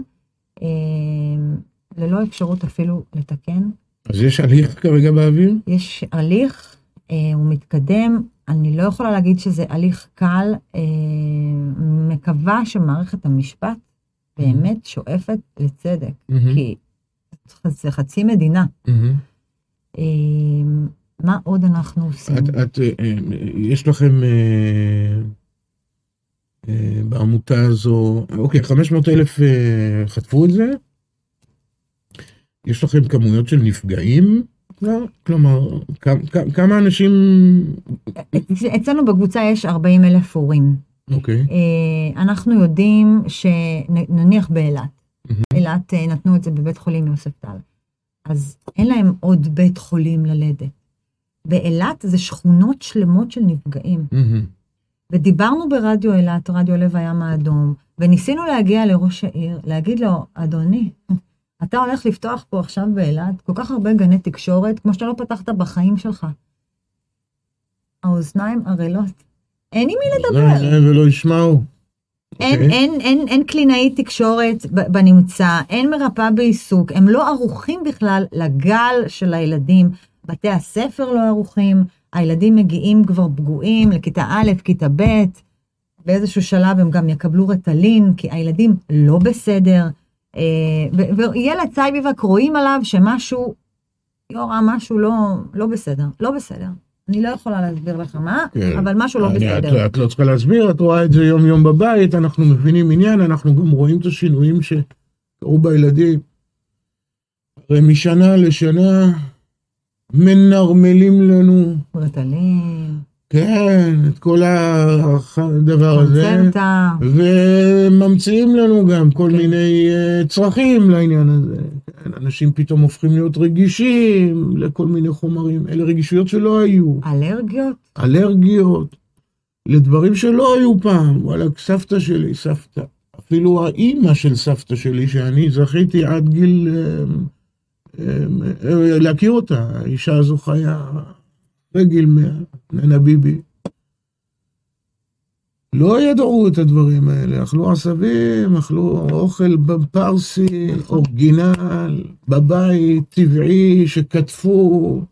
ללא אפשרות אפילו לתקן. אז יש הליך כרגע באוויר? יש הליך, הוא מתקדם, אני לא יכולה להגיד שזה הליך קל, מקווה שמערכת המשפט באמת שואפת לצדק, כי זה חצי מדינה. מה עוד אנחנו עושים? יש לכם בעמותה הזו, אוקיי, חמש מאות אלף חטפו את זה? יש לכם כמויות של נפגעים? כלומר, כמה אנשים... אצלנו בקבוצה יש ארבעים אלף הורים. אוקיי. אנחנו יודעים שנניח באילת, אילת נתנו את זה בבית חולים יוסף טל, אז אין להם עוד בית חולים ללדת. באילת זה שכונות שלמות של נפגעים. ודיברנו ברדיו אילת, רדיו לב הים האדום, וניסינו להגיע לראש העיר, להגיד לו, אדוני, אתה הולך לפתוח פה עכשיו באילת, כל כך הרבה גני תקשורת, כמו שאתה לא פתחת בחיים שלך. האוזניים ערלות. אין עם מי לדבר. ולא ישמעו. אין, אין, אין, אין קלינאי תקשורת בנמצא, אין מרפאה בעיסוק, הם לא ערוכים בכלל לגל של הילדים, בתי הספר לא ערוכים, הילדים מגיעים כבר פגועים לכיתה א', כיתה ב', באיזשהו שלב הם גם יקבלו רטלין, כי הילדים לא בסדר, וילד צייביבק רואים עליו שמשהו, יורא, משהו לא, לא בסדר, לא בסדר. אני לא יכולה להסביר לך מה, כן. אבל משהו לא בסדר. את, את לא צריכה להסביר, את רואה את זה יום יום בבית, אנחנו מבינים עניין, אנחנו גם רואים את השינויים שקרו בילדים. הרי משנה לשנה מנרמלים לנו. רטלין. כן, את כל הדבר הזה. קונצנטה. וממציאים לנו גם כל מיני צרכים לעניין הזה. כן, אנשים פתאום הופכים להיות רגישים לכל מיני חומרים. אלה רגישויות שלא היו. אלרגיות? אלרגיות. לדברים שלא היו פעם. וואלה, סבתא שלי, סבתא. אפילו האימא של סבתא שלי, שאני זכיתי עד גיל... להכיר אותה. האישה הזו חיה... בגיל מאה, ננה ביבי. לא ידעו את הדברים האלה, אכלו עשבים, אכלו אוכל בפרסי, אורגינל, בבית, טבעי, שכתפו.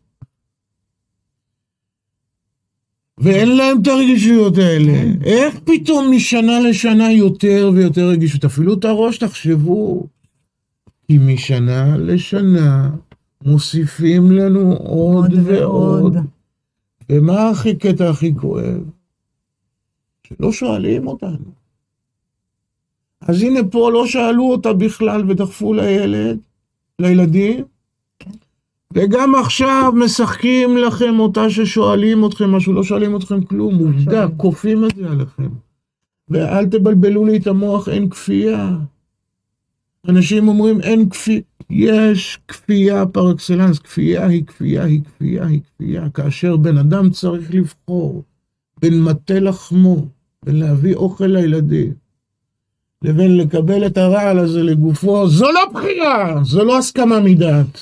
ואין להם את הרגישויות האלה. איך פתאום משנה לשנה יותר ויותר רגישות? אפילו את הראש תחשבו. כי משנה לשנה מוסיפים לנו עוד ועוד. ומה הכי קטע הכי כואב? שלא שואלים אותנו. אז הנה פה לא שאלו אותה בכלל ודחפו לילד, לילדים, כן. וגם עכשיו משחקים לכם אותה ששואלים אתכם משהו, לא שואלים אתכם כלום, עובדה, קופים את זה עליכם. ואל תבלבלו לי את המוח, אין כפייה. אנשים אומרים אין כפייה. יש כפייה פר אקסלנס, כפייה היא כפייה היא כפייה היא כפייה, כאשר בן אדם צריך לבחור בין מטה לחמו, בין להביא אוכל לילדים, לבין לקבל את הרעל הזה לגופו, זו לא בחירה, זו לא הסכמה מדעת.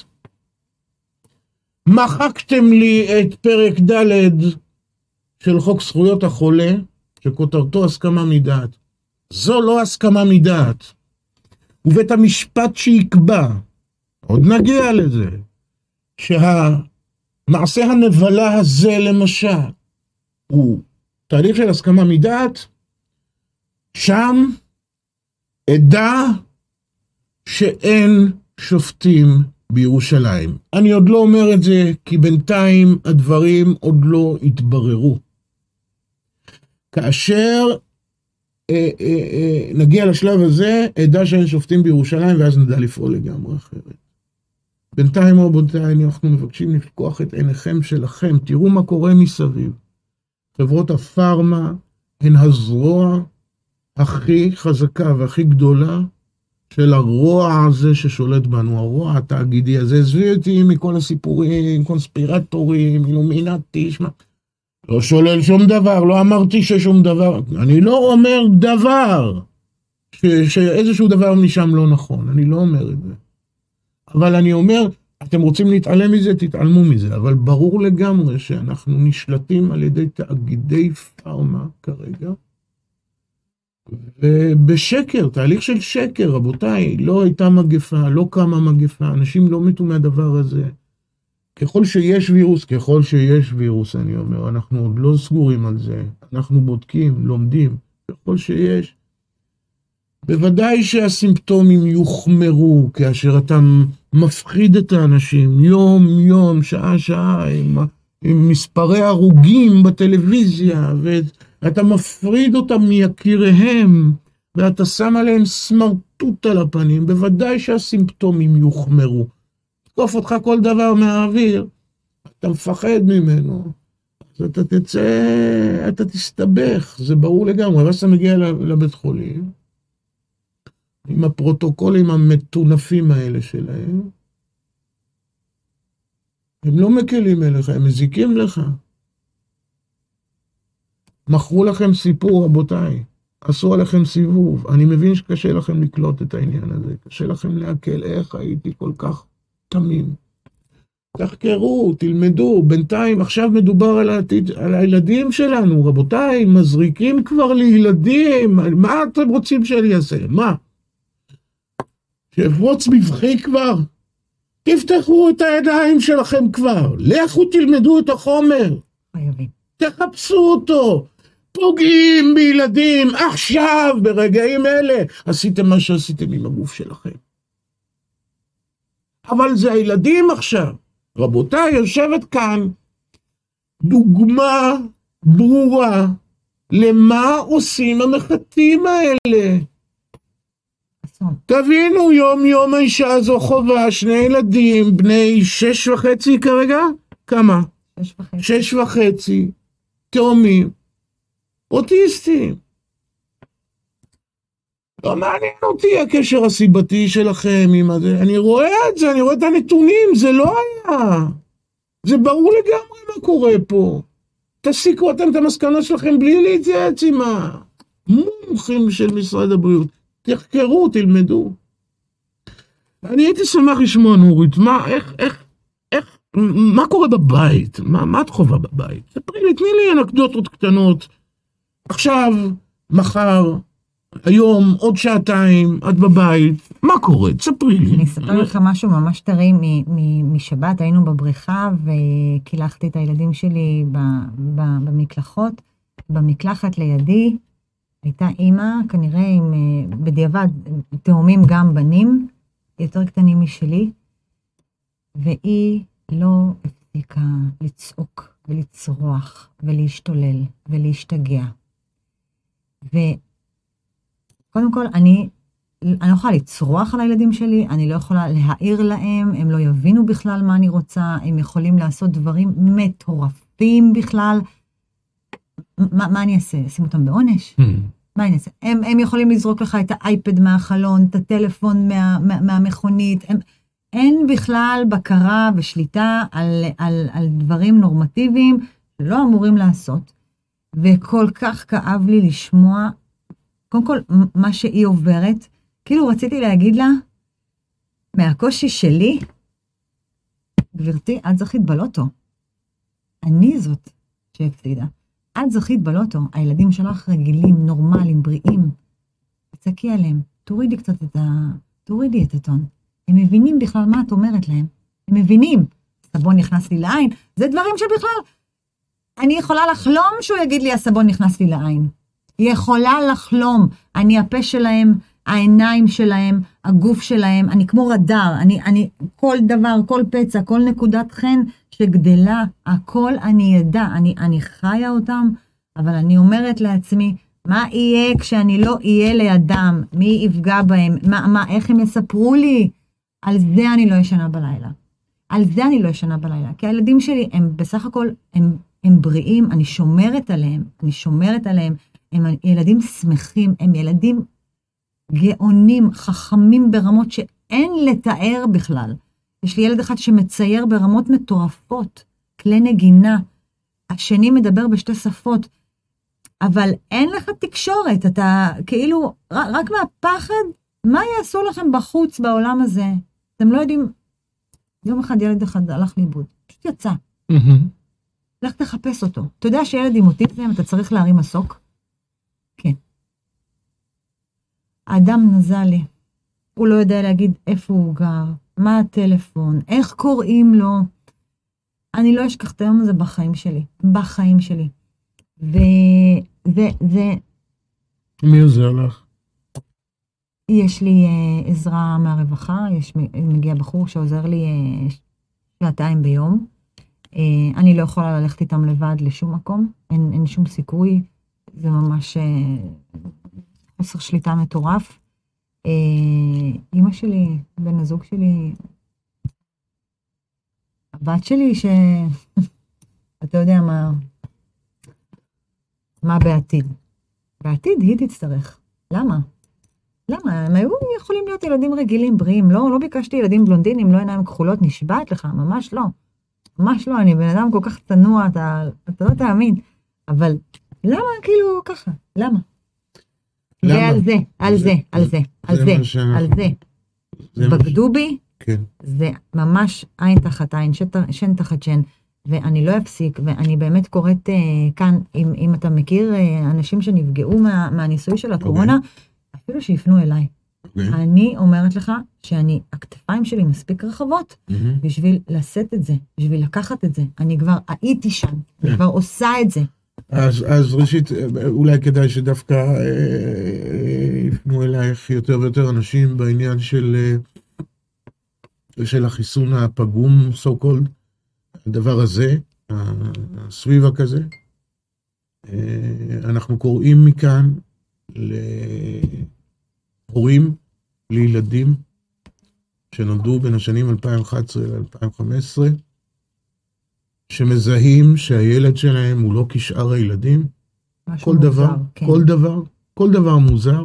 מחקתם לי את פרק ד' של חוק זכויות החולה, שכותרתו הסכמה מדעת. זו לא הסכמה מדעת. ובית המשפט שיקבע, עוד נגיע לזה, שהמעשה הנבלה הזה למשל, הוא תהליך של הסכמה מדעת, שם עדה שאין שופטים בירושלים. אני עוד לא אומר את זה, כי בינתיים הדברים עוד לא התבררו. כאשר אה, אה, אה, נגיע לשלב הזה, עדה שאין שופטים בירושלים, ואז נדע לפעול לגמרי אחרת. בינתיים רבותיי, אנחנו מבקשים לפקוח את עיניכם שלכם, תראו מה קורה מסביב. חברות הפארמה הן הזרוע הכי חזקה והכי גדולה של הרוע הזה ששולט בנו, הרוע התאגידי הזה. עזבי אותי מכל הסיפורים, קונספירטורים, אילומינטי, שמה. לא שולל שום דבר, לא אמרתי ששום דבר, אני לא אומר דבר, ש, שאיזשהו דבר משם לא נכון, אני לא אומר את זה. אבל אני אומר, אתם רוצים להתעלם מזה, תתעלמו מזה, אבל ברור לגמרי שאנחנו נשלטים על ידי תאגידי פארמה כרגע, ובשקר, תהליך של שקר, רבותיי, לא הייתה מגפה, לא קמה מגפה, אנשים לא מתו מהדבר הזה. ככל שיש וירוס, ככל שיש וירוס, אני אומר, אנחנו עוד לא סגורים על זה, אנחנו בודקים, לומדים, ככל שיש. בוודאי שהסימפטומים יוחמרו, כאשר אתה מפחיד את האנשים, יום יום, שעה שעה, עם, עם מספרי הרוגים בטלוויזיה, ואתה מפריד אותם מיקיריהם, ואתה שם עליהם סמרטוט על הפנים, בוודאי שהסימפטומים יוחמרו. תקוף אותך כל דבר מהאוויר, אתה מפחד ממנו, אז אתה תצא, אתה תסתבך, זה ברור לגמרי, ואז אתה מגיע לבית חולים, עם הפרוטוקולים המטונפים האלה שלהם, הם לא מקלים אליך, הם מזיקים לך. מכרו לכם סיפור, רבותיי, עשו עליכם סיבוב, אני מבין שקשה לכם לקלוט את העניין הזה, קשה לכם להקל, איך הייתי כל כך תמים. תחקרו, תלמדו, בינתיים עכשיו מדובר על, העתיד, על הילדים שלנו, רבותיי, מזריקים כבר לילדים, מה אתם רוצים שאני אעשה? מה? שברוץ מבחי כבר? תפתחו את הידיים שלכם כבר, לכו תלמדו את החומר, חייבים. תחפשו אותו, פוגעים בילדים, עכשיו, ברגעים אלה, עשיתם מה שעשיתם עם הגוף שלכם. אבל זה הילדים עכשיו. רבותיי, יושבת כאן דוגמה ברורה למה עושים המחטאים האלה. תבינו, יום יום האישה הזו חובה שני ילדים, בני שש וחצי כרגע? כמה? שש וחצי. שש וחצי, תאומים, אוטיסטים. לא מעניין אותי הקשר הסיבתי שלכם עם הזה, אני רואה את זה, אני רואה את הנתונים, זה לא היה. זה ברור לגמרי מה קורה פה. תסיקו אתם את המסקנות שלכם בלי להתייעץ עם המומחים של משרד הבריאות. תחקרו, תלמדו. אני הייתי שמח לשמוע, נורית, מה, איך, איך, איך, מה קורה בבית? מה, מה את חובה בבית? ספרי לי, תני לי אנקדוטות קטנות. עכשיו, מחר, היום, עוד שעתיים, את בבית, מה קורה? תספרי לי. אני אספר לך משהו ממש טרי משבת, היינו בבריכה וקילחתי את הילדים שלי במקלחות, במקלחת לידי, הייתה אימא, כנראה עם, בדיעבד, תאומים גם בנים, יותר קטנים משלי, והיא לא הפסיקה לצעוק ולצרוח ולהשתולל ולהשתגע. וקודם כל, אני, אני לא יכולה לצרוח על הילדים שלי, אני לא יכולה להעיר להם, הם לא יבינו בכלל מה אני רוצה, הם יכולים לעשות דברים מטורפים בכלל. מה, מה אני אעשה? אשים אותם בעונש? Mm. מה אני אעשה? הם, הם יכולים לזרוק לך את האייפד מהחלון, את הטלפון מה, מה, מהמכונית, הם, אין בכלל בקרה ושליטה על, על, על דברים נורמטיביים שלא אמורים לעשות. וכל כך כאב לי לשמוע, קודם כל, מה שהיא עוברת, כאילו רציתי להגיד לה, מהקושי שלי, גברתי, את זכית בלוטו. אני זאת שהפסידה. את זכית בלוטו, הילדים שלך רגילים, נורמליים, בריאים. תצעקי עליהם, תורידי קצת את ה... תורידי את הטון. הם מבינים בכלל מה את אומרת להם. הם מבינים. הסבון נכנס לי לעין. זה דברים שבכלל... אני יכולה לחלום שהוא יגיד לי, הסבון נכנס לי לעין. היא יכולה לחלום. אני הפה שלהם, העיניים שלהם, הגוף שלהם. אני כמו רדאר. אני, אני, כל דבר, כל פצע, כל נקודת חן שגדלה, הכל אני ידע. אני, אני חיה אותם, אבל אני אומרת לעצמי, מה יהיה כשאני לא אהיה לידם? מי יפגע בהם? מה, מה, איך הם יספרו לי? על זה אני לא ישנה בלילה. על זה אני לא ישנה בלילה. כי הילדים שלי הם בסך הכל, הם, הם בריאים, אני שומרת עליהם, אני שומרת עליהם. הם ילדים שמחים, הם ילדים גאונים, חכמים ברמות שאין לתאר בכלל. יש לי ילד אחד שמצייר ברמות מטורפות, כלי נגינה. השני מדבר בשתי שפות. אבל אין לך תקשורת, אתה כאילו, רק מהפחד, מה יעשו לכם בחוץ בעולם הזה? אתם לא יודעים, יום אחד ילד אחד הלך לאיבוד, פשוט יצא. לך תחפש אותו. אתה יודע שילד עם אוטיזם, אתה צריך להרים מסוק? כן. האדם נזל לי. הוא לא יודע להגיד איפה הוא גר, מה הטלפון, איך קוראים לו. אני לא אשכח את היום הזה בחיים שלי, בחיים שלי. וזה, זה... מי עוזר לך? יש לי uh, עזרה מהרווחה, יש, מגיע בחור שעוזר לי uh, שעתיים ביום. Uh, אני לא יכולה ללכת איתם לבד לשום מקום, אין, אין שום סיכוי, זה ממש uh, חוסר שליטה מטורף. Uh, אמא שלי, בן הזוג שלי, הבת שלי, ש... אתה יודע מה, מה בעתיד. בעתיד היא תצטרך. למה? למה? הם היו יכולים להיות ילדים רגילים, בריאים. לא, לא ביקשתי ילדים בלונדינים, לא עיניים כחולות, נשבעת לך, ממש לא. ממש לא, אני בן אדם כל כך צנוע, אתה, אתה לא תאמין. אבל למה כאילו ככה? למה? למה? ועל זה, על זה, על זה, על זה, על זה. בגדו בי, כן. זה ממש עין תחת עין, שן תחת שן, ואני לא אפסיק, ואני באמת קוראת uh, כאן, אם, אם אתה מכיר uh, אנשים שנפגעו מה, מהניסוי של הקורונה, okay. אפילו שיפנו אליי. Okay. אני אומרת לך שאני, הכתפיים שלי מספיק רחבות, mm-hmm. בשביל לשאת את זה, בשביל לקחת את זה. אני כבר הייתי שם, אני כבר עושה את זה. אז, אז ראשית, אולי כדאי שדווקא אה, יפנו אלייך יותר ויותר אנשים בעניין של, אה, של החיסון הפגום, so called, הדבר הזה, הסביב הכזה. אה, אנחנו קוראים מכאן להורים, לילדים, שנולדו בין השנים אלפיים ואחת עשרה ל-אלפיים וחמש עשרה, שמזהים שהילד שלהם הוא לא כשאר הילדים, כל מוזר, דבר, כן. כל דבר, כל דבר מוזר,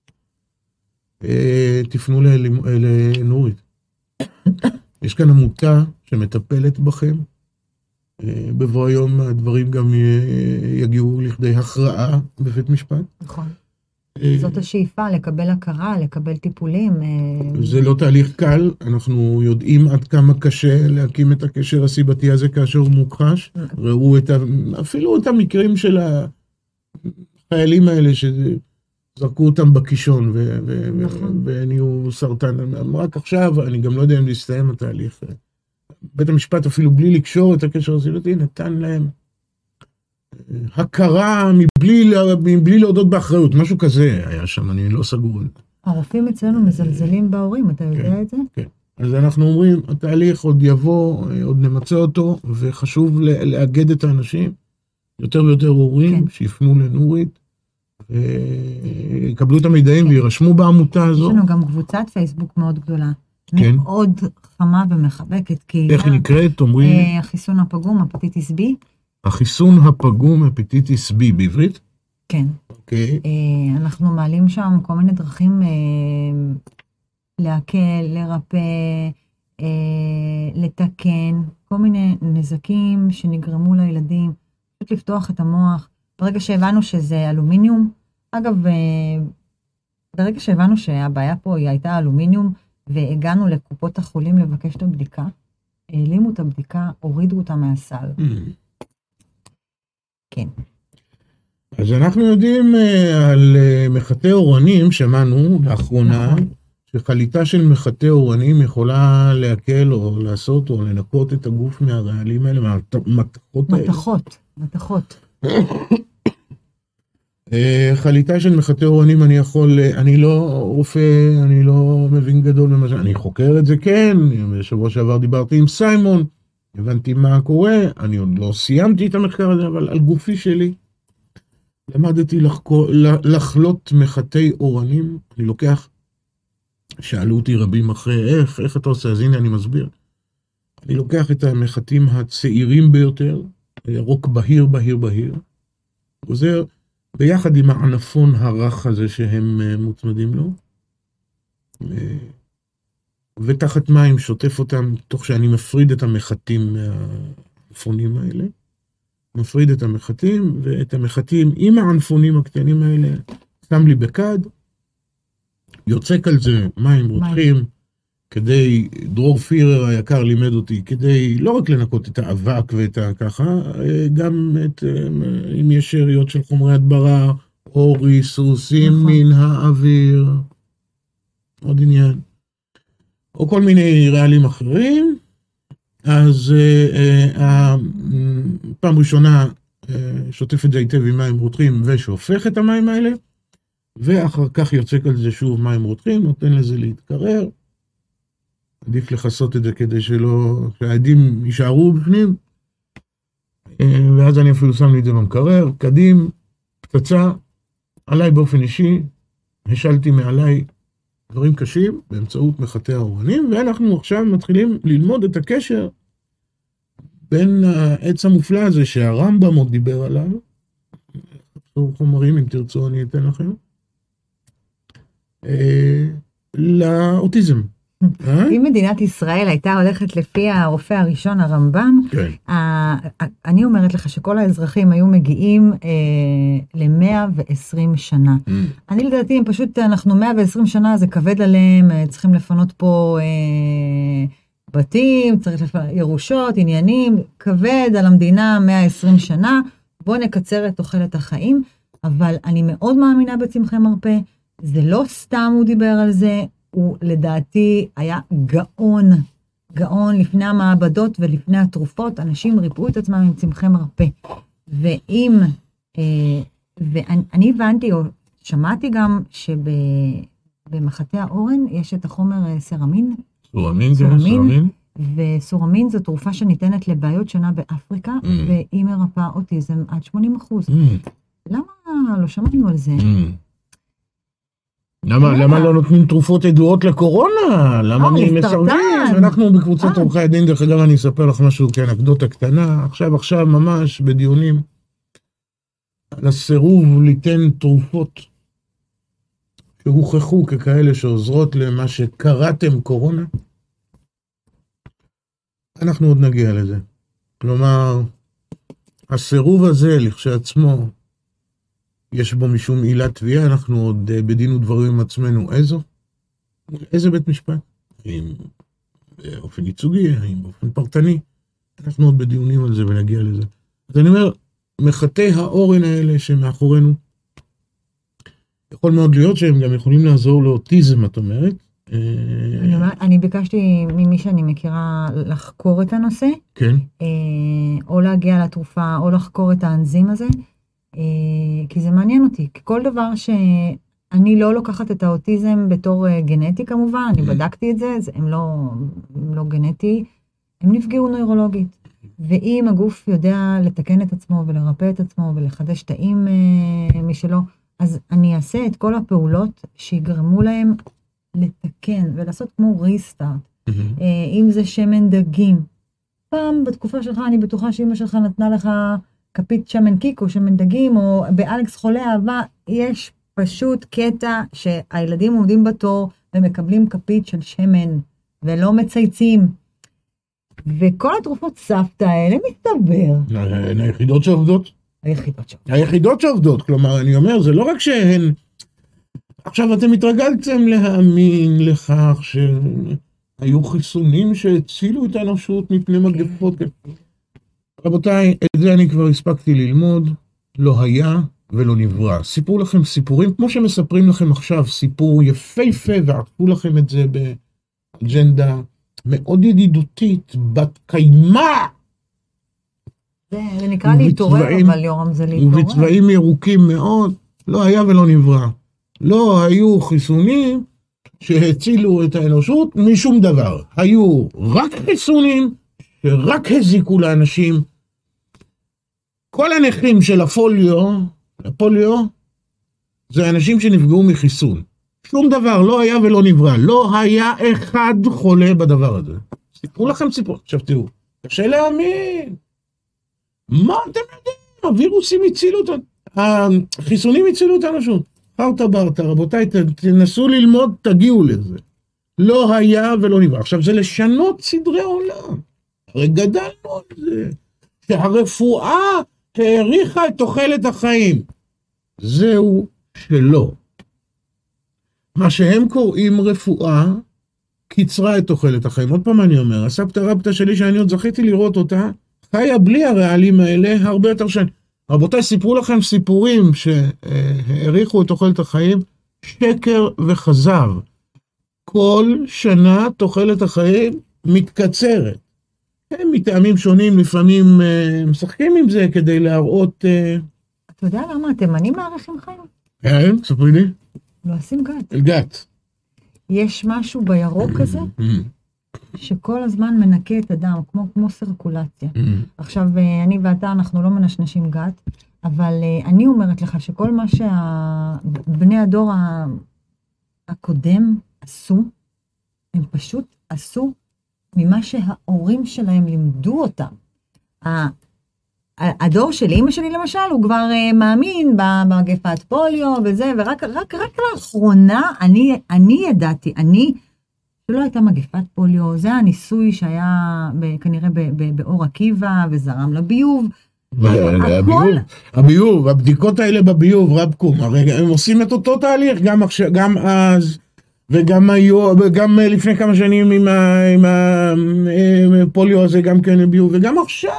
אה, תפנו לנורית. יש כאן עמותה שמטפלת בכם, אה, בבוא היום הדברים גם יגיעו לכדי הכרעה בבית משפט. נכון. זאת השאיפה, לקבל הכרה, לקבל טיפולים. זה לא תהליך קל, אנחנו יודעים עד כמה קשה להקים את הקשר הסיבתי הזה כאשר הוא מוכחש. ראו את ה... אפילו את המקרים של החיילים האלה שזרקו אותם בקישון ו... נכון. ונהיו סרטן. רק עכשיו, אני גם לא יודע אם להסתיים התהליך. בית המשפט אפילו בלי לקשור את הקשר הסיבתי, נתן להם הכרה מבלי, מבלי להודות באחריות, משהו כזה היה שם, אני לא סגור. הרופאים אצלנו מזלזלים בהורים, אתה יודע כן, את זה? כן. אז אנחנו אומרים, התהליך עוד יבוא, עוד נמצא אותו, וחשוב לאגד את האנשים, יותר ויותר הורים, כן. שיפנו לנורית, ויקבלו את המידעים, כן. וירשמו בעמותה הזו. יש לנו גם קבוצת פייסבוק מאוד גדולה, כן. מאוד חמה ומחבקת, כי... איך היא נקראת, אומרים? החיסון הפגום, הפטיטיס בי. החיסון הפגום, הפטיטיס בי, בעברית? כן. אוקיי. אנחנו מעלים שם כל מיני דרכים להקל, לרפא, לתקן, כל מיני נזקים שנגרמו לילדים, פשוט לפתוח את המוח. ברגע שהבנו שזה אלומיניום, אגב, ברגע שהבנו שהבעיה פה היא הייתה אלומיניום, והגענו לקופות החולים לבקש את הבדיקה, העלימו את הבדיקה, הורידו אותה מהסל. כן. אז אנחנו יודעים על מחטי אורנים, שמענו לאחרונה, שחליטה של מחטי אורנים יכולה להקל או לעשות או לנקות את הגוף מהרעלים האלה, מהמתכות האלה. מתכות, מתכות. חליטה של מחטי אורנים, אני יכול, אני לא רופא, אני לא מבין גדול במה ש... אני חוקר את זה, כן, בשבוע שעבר דיברתי עם סיימון, הבנתי מה קורה, אני עוד לא סיימתי את המחקר הזה, אבל על גופי שלי, למדתי לחקור, לחלות מחטי אורנים, אני לוקח, שאלו אותי רבים אחרי, איך, איך אתה עושה, אז הנה אני מסביר. אני לוקח את המחטים הצעירים ביותר, ירוק בהיר, בהיר, בהיר, גוזר ביחד עם הענפון הרך הזה שהם מוצמדים לו, ותחת מים שוטף אותם, תוך שאני מפריד את המחטים מהענפונים האלה, מפריד את המחטים, ואת המחטים עם הענפונים הקטנים האלה, שם לי בקד, יוצק על זה מים רותחים, כדי, דרור פירר היקר לימד אותי, כדי לא רק לנקות את האבק ואת ככה, גם את, אם יש שאריות של חומרי הדברה, או ריסוסים נכון. מן האוויר, עוד עניין. או כל מיני רעלים אחרים, אז פעם ראשונה שוטף את זה היטב עם מים רותחים ושופך את המים האלה, ואחר כך יוצק על זה שוב מים רותחים, נותן לזה להתקרר. עדיף לחסות את זה כדי שלא, שהעדים יישארו בפנים, ואז אני אפילו שם לי את זה במקרר, קדים, פצצה, עליי באופן אישי, השלתי מעליי דברים קשים באמצעות מחטי האורנים, ואנחנו עכשיו מתחילים ללמוד את הקשר בין העץ המופלא הזה שהרמב"ם עוד דיבר עליו, חומרים אם תרצו אני אתן לכם, לאוטיזם. אם מדינת ישראל הייתה הולכת לפי הרופא הראשון, הרמב"ם, אני אומרת לך שכל האזרחים היו מגיעים ל-מאה ועשרים שנה. אני לדעתי, פשוט אנחנו מאה ועשרים שנה, זה כבד עליהם, צריכים לפנות פה בתים, צריך לפנות ירושות, עניינים, כבד על המדינה מאה ועשרים שנה, בואו נקצר את תוחלת החיים, אבל אני מאוד מאמינה בצמחי מרפא, זה לא סתם הוא דיבר על זה, הוא לדעתי היה גאון, גאון לפני המעבדות ולפני התרופות, אנשים ריפאו את עצמם עם צמחי מרפא. ואם, אה, ואני הבנתי, או שמעתי גם שבמחטי האורן יש את החומר סרמין. סורמין, סורמין. וסורמין זו תרופה שניתנת לבעיות שינה באפריקה, mm. והיא מרפאה אוטיזם עד שמונים אחוז. Mm. למה לא שמענו על זה? Mm. למה, למה לא נותנים תרופות ידועות לקורונה? למה אני מסרבים? אנחנו בקבוצת עורכי הדין, דרך אגב אני אספר לך משהו כאנקדוטה קטנה, עכשיו עכשיו ממש בדיונים על הסירוב ליתן תרופות שהוכחו ככאלה שעוזרות למה שקראתם קורונה. אנחנו עוד נגיע לזה. כלומר, הסירוב הזה לכשעצמו, יש בו משום עילת תביעה, אנחנו עוד בדין ודברים עם עצמנו. איזו? איזה בית משפט? האם באופן ייצוגי, האם באופן פרטני? אנחנו עוד בדיונים על זה ונגיע לזה. אז אני אומר, מחטי האורן האלה שמאחורינו, יכול מאוד להיות שהם גם יכולים לעזור לאוטיזם, את אומרת. אני, אומר, אני ביקשתי ממי שאני מכירה לחקור את הנושא. כן. או להגיע לתרופה, או לחקור את האנזים הזה. כי זה מעניין אותי, כי כל דבר שאני לא לוקחת את האוטיזם בתור גנטי כמובן, אני בדקתי את זה, הם לא, הם לא גנטי, הם נפגעו נוירולוגית. ואם הגוף יודע לתקן את עצמו ולרפא את עצמו ולחדש תאים משלו, אז אני אעשה את כל הפעולות שיגרמו להם לתקן ולעשות כמו ריסטארט. אם זה שמן דגים. פעם בתקופה שלך אני בטוחה שאמא שלך נתנה לך כפית שמן קיקו, שמן דגים, או באלכס חולה אהבה, יש פשוט קטע שהילדים עומדים בתור ומקבלים כפית של שמן, ולא מצייצים. וכל התרופות סבתא האלה מסתבר. הן היחידות שעובדות? היחידות שעובדות. היחידות שעובדות, כלומר, אני אומר, זה לא רק שהן... עכשיו, אתם התרגלתם להאמין לכך שהיו חיסונים שהצילו את האנושות מפני מגפות. רבותיי, את זה אני כבר הספקתי ללמוד, לא היה ולא נברא. סיפרו לכם סיפורים, כמו שמספרים לכם עכשיו, סיפור יפהפה, ועטפו לכם את זה באג'נדה מאוד ידידותית, בת קיימה. זה, זה נקרא להתעורר, אבל יורם זה להתעורר. ובצבעים ירוקים מאוד, לא היה ולא נברא. לא היו חיסונים שהצילו את האנושות משום דבר. היו רק חיסונים שרק הזיקו לאנשים. כל הנכים של הפוליו, הפוליו, זה אנשים שנפגעו מחיסון. שום דבר לא היה ולא נברא. לא היה אחד חולה בדבר הזה. סיפרו לכם סיפור. עכשיו תראו, קשה להאמין. מה אתם יודעים? הווירוסים הצילו אותנו. החיסונים הצילו את האנושות. חרטה ברטה, רבותיי, תנסו ללמוד, תגיעו לזה. לא היה ולא נברא. עכשיו זה לשנות סדרי עולם. הרי גדלנו על זה. שהרפואה העריכה את תוחלת החיים. זהו שלא. מה שהם קוראים רפואה, קיצרה את תוחלת החיים. עוד פעם אני אומר, הסבתא רבתא שלי שאני עוד זכיתי לראות אותה, חיה בלי הרעלים האלה הרבה יותר שנים. רבותיי, סיפרו לכם סיפורים שהעריכו את תוחלת החיים, שקר וחזב. כל שנה תוחלת החיים מתקצרת. הם מטעמים שונים לפעמים uh, משחקים עם זה כדי להראות... Uh... אתה יודע למה התימנים מעריכים חיים? כן, ספרי לי. לא עושים גת. גת. יש משהו בירוק הזה, שכל הזמן מנקה את הדם, כמו, כמו סרקולציה. עכשיו, אני ואתה, אנחנו לא מנשנשים גת, אבל אני אומרת לך שכל מה שבני הדור הקודם עשו, הם פשוט עשו ממה שההורים שלהם לימדו אותם. הדור של אמא שלי למשל, הוא כבר מאמין במגפת פוליו וזה, ורק רק, רק לאחרונה אני, אני ידעתי, אני, שלא הייתה מגפת פוליו, זה הניסוי שהיה כנראה באור עקיבא וזרם לביוב. הביוב, הביוב, הבדיקות האלה בביוב, רבקום, הרי הם עושים את אותו תהליך, גם עכשיו, גם אז, וגם היום, וגם לפני כמה שנים עם, ה, עם הפוליו הזה, גם כן ביוב, וגם עכשיו,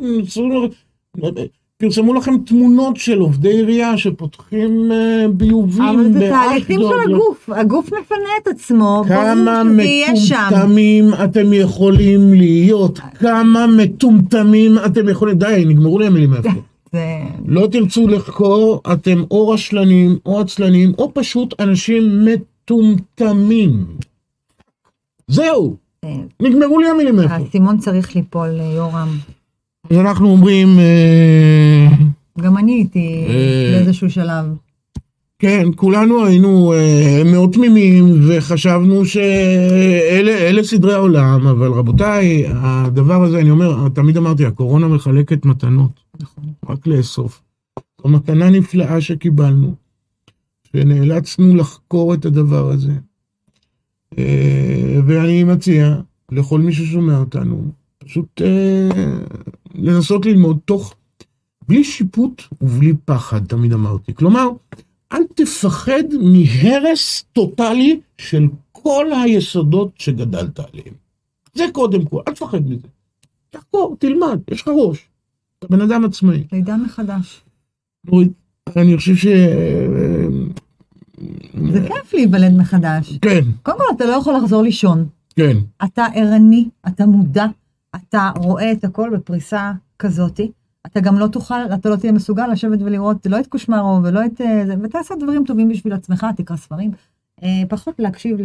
פרסמו לכם תמונות של עובדי עירייה שפותחים ביובים. אבל זה תהליכים של הגוף, הגוף מפנה את עצמו. כמה מטומטמים אתם יכולים להיות, כמה מטומטמים אתם יכולים, די, נגמרו לי המילים איפה. לא תרצו לחקור, אתם או רשלנים, או עצלנים, או פשוט אנשים מטומטמים. זהו, נגמרו לי המילים איפה. הסימון צריך ליפול, יורם. אז אנחנו אומרים... גם אני הייתי באיזשהו שלב. כן, כולנו היינו מאוד תמימים, וחשבנו שאלה סדרי העולם, אבל רבותיי, הדבר הזה, אני אומר, תמיד אמרתי, הקורונה מחלקת מתנות. נכון. רק לאסוף. זו מתנה נפלאה שקיבלנו, שנאלצנו לחקור את הדבר הזה. ואני מציע לכל מי ששומע אותנו, פשוט אה, לנסות ללמוד תוך, בלי שיפוט ובלי פחד, תמיד אמרתי. כלומר, אל תפחד מהרס טוטלי של כל היסודות שגדלת עליהם. זה קודם כל, אל תפחד מזה. תחקור, תלמד, יש לך ראש. אתה בן אדם עצמאי. לידה מחדש. אני חושב ש... זה כיף להיוולד מחדש. כן. קודם כל, אתה לא יכול לחזור לישון. כן. אתה ערני, אתה מודע. אתה רואה את הכל בפריסה כזאת, אתה גם לא תוכל, אתה לא תהיה מסוגל לשבת ולראות לא את קושמרו ולא את זה, ותעשה דברים טובים בשביל עצמך, תקרא ספרים, פחות להקשיב ל...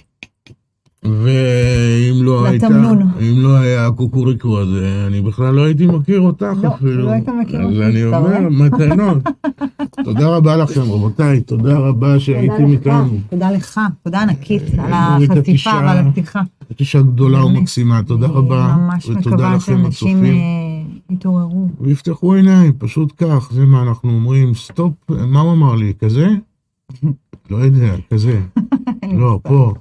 ואם לא הייתה, אם לא היה הקוקוריקו הזה, אני בכלל לא הייתי מכיר אותך אפילו. לא, לא היית מכיר אותך. אז אני אומר, מתנות. תודה רבה לכם, רבותיי, תודה רבה שהייתם איתנו. תודה לך, תודה ענקית על החשיפה ועל הפתיחה. את אישה גדולה ומקסימה, תודה רבה. ממש מקווה שאנשים יתעוררו. ויפתחו עיניים, פשוט כך, זה מה אנחנו אומרים, סטופ, מה הוא אמר לי, כזה? לא יודע, כזה. לא, פה.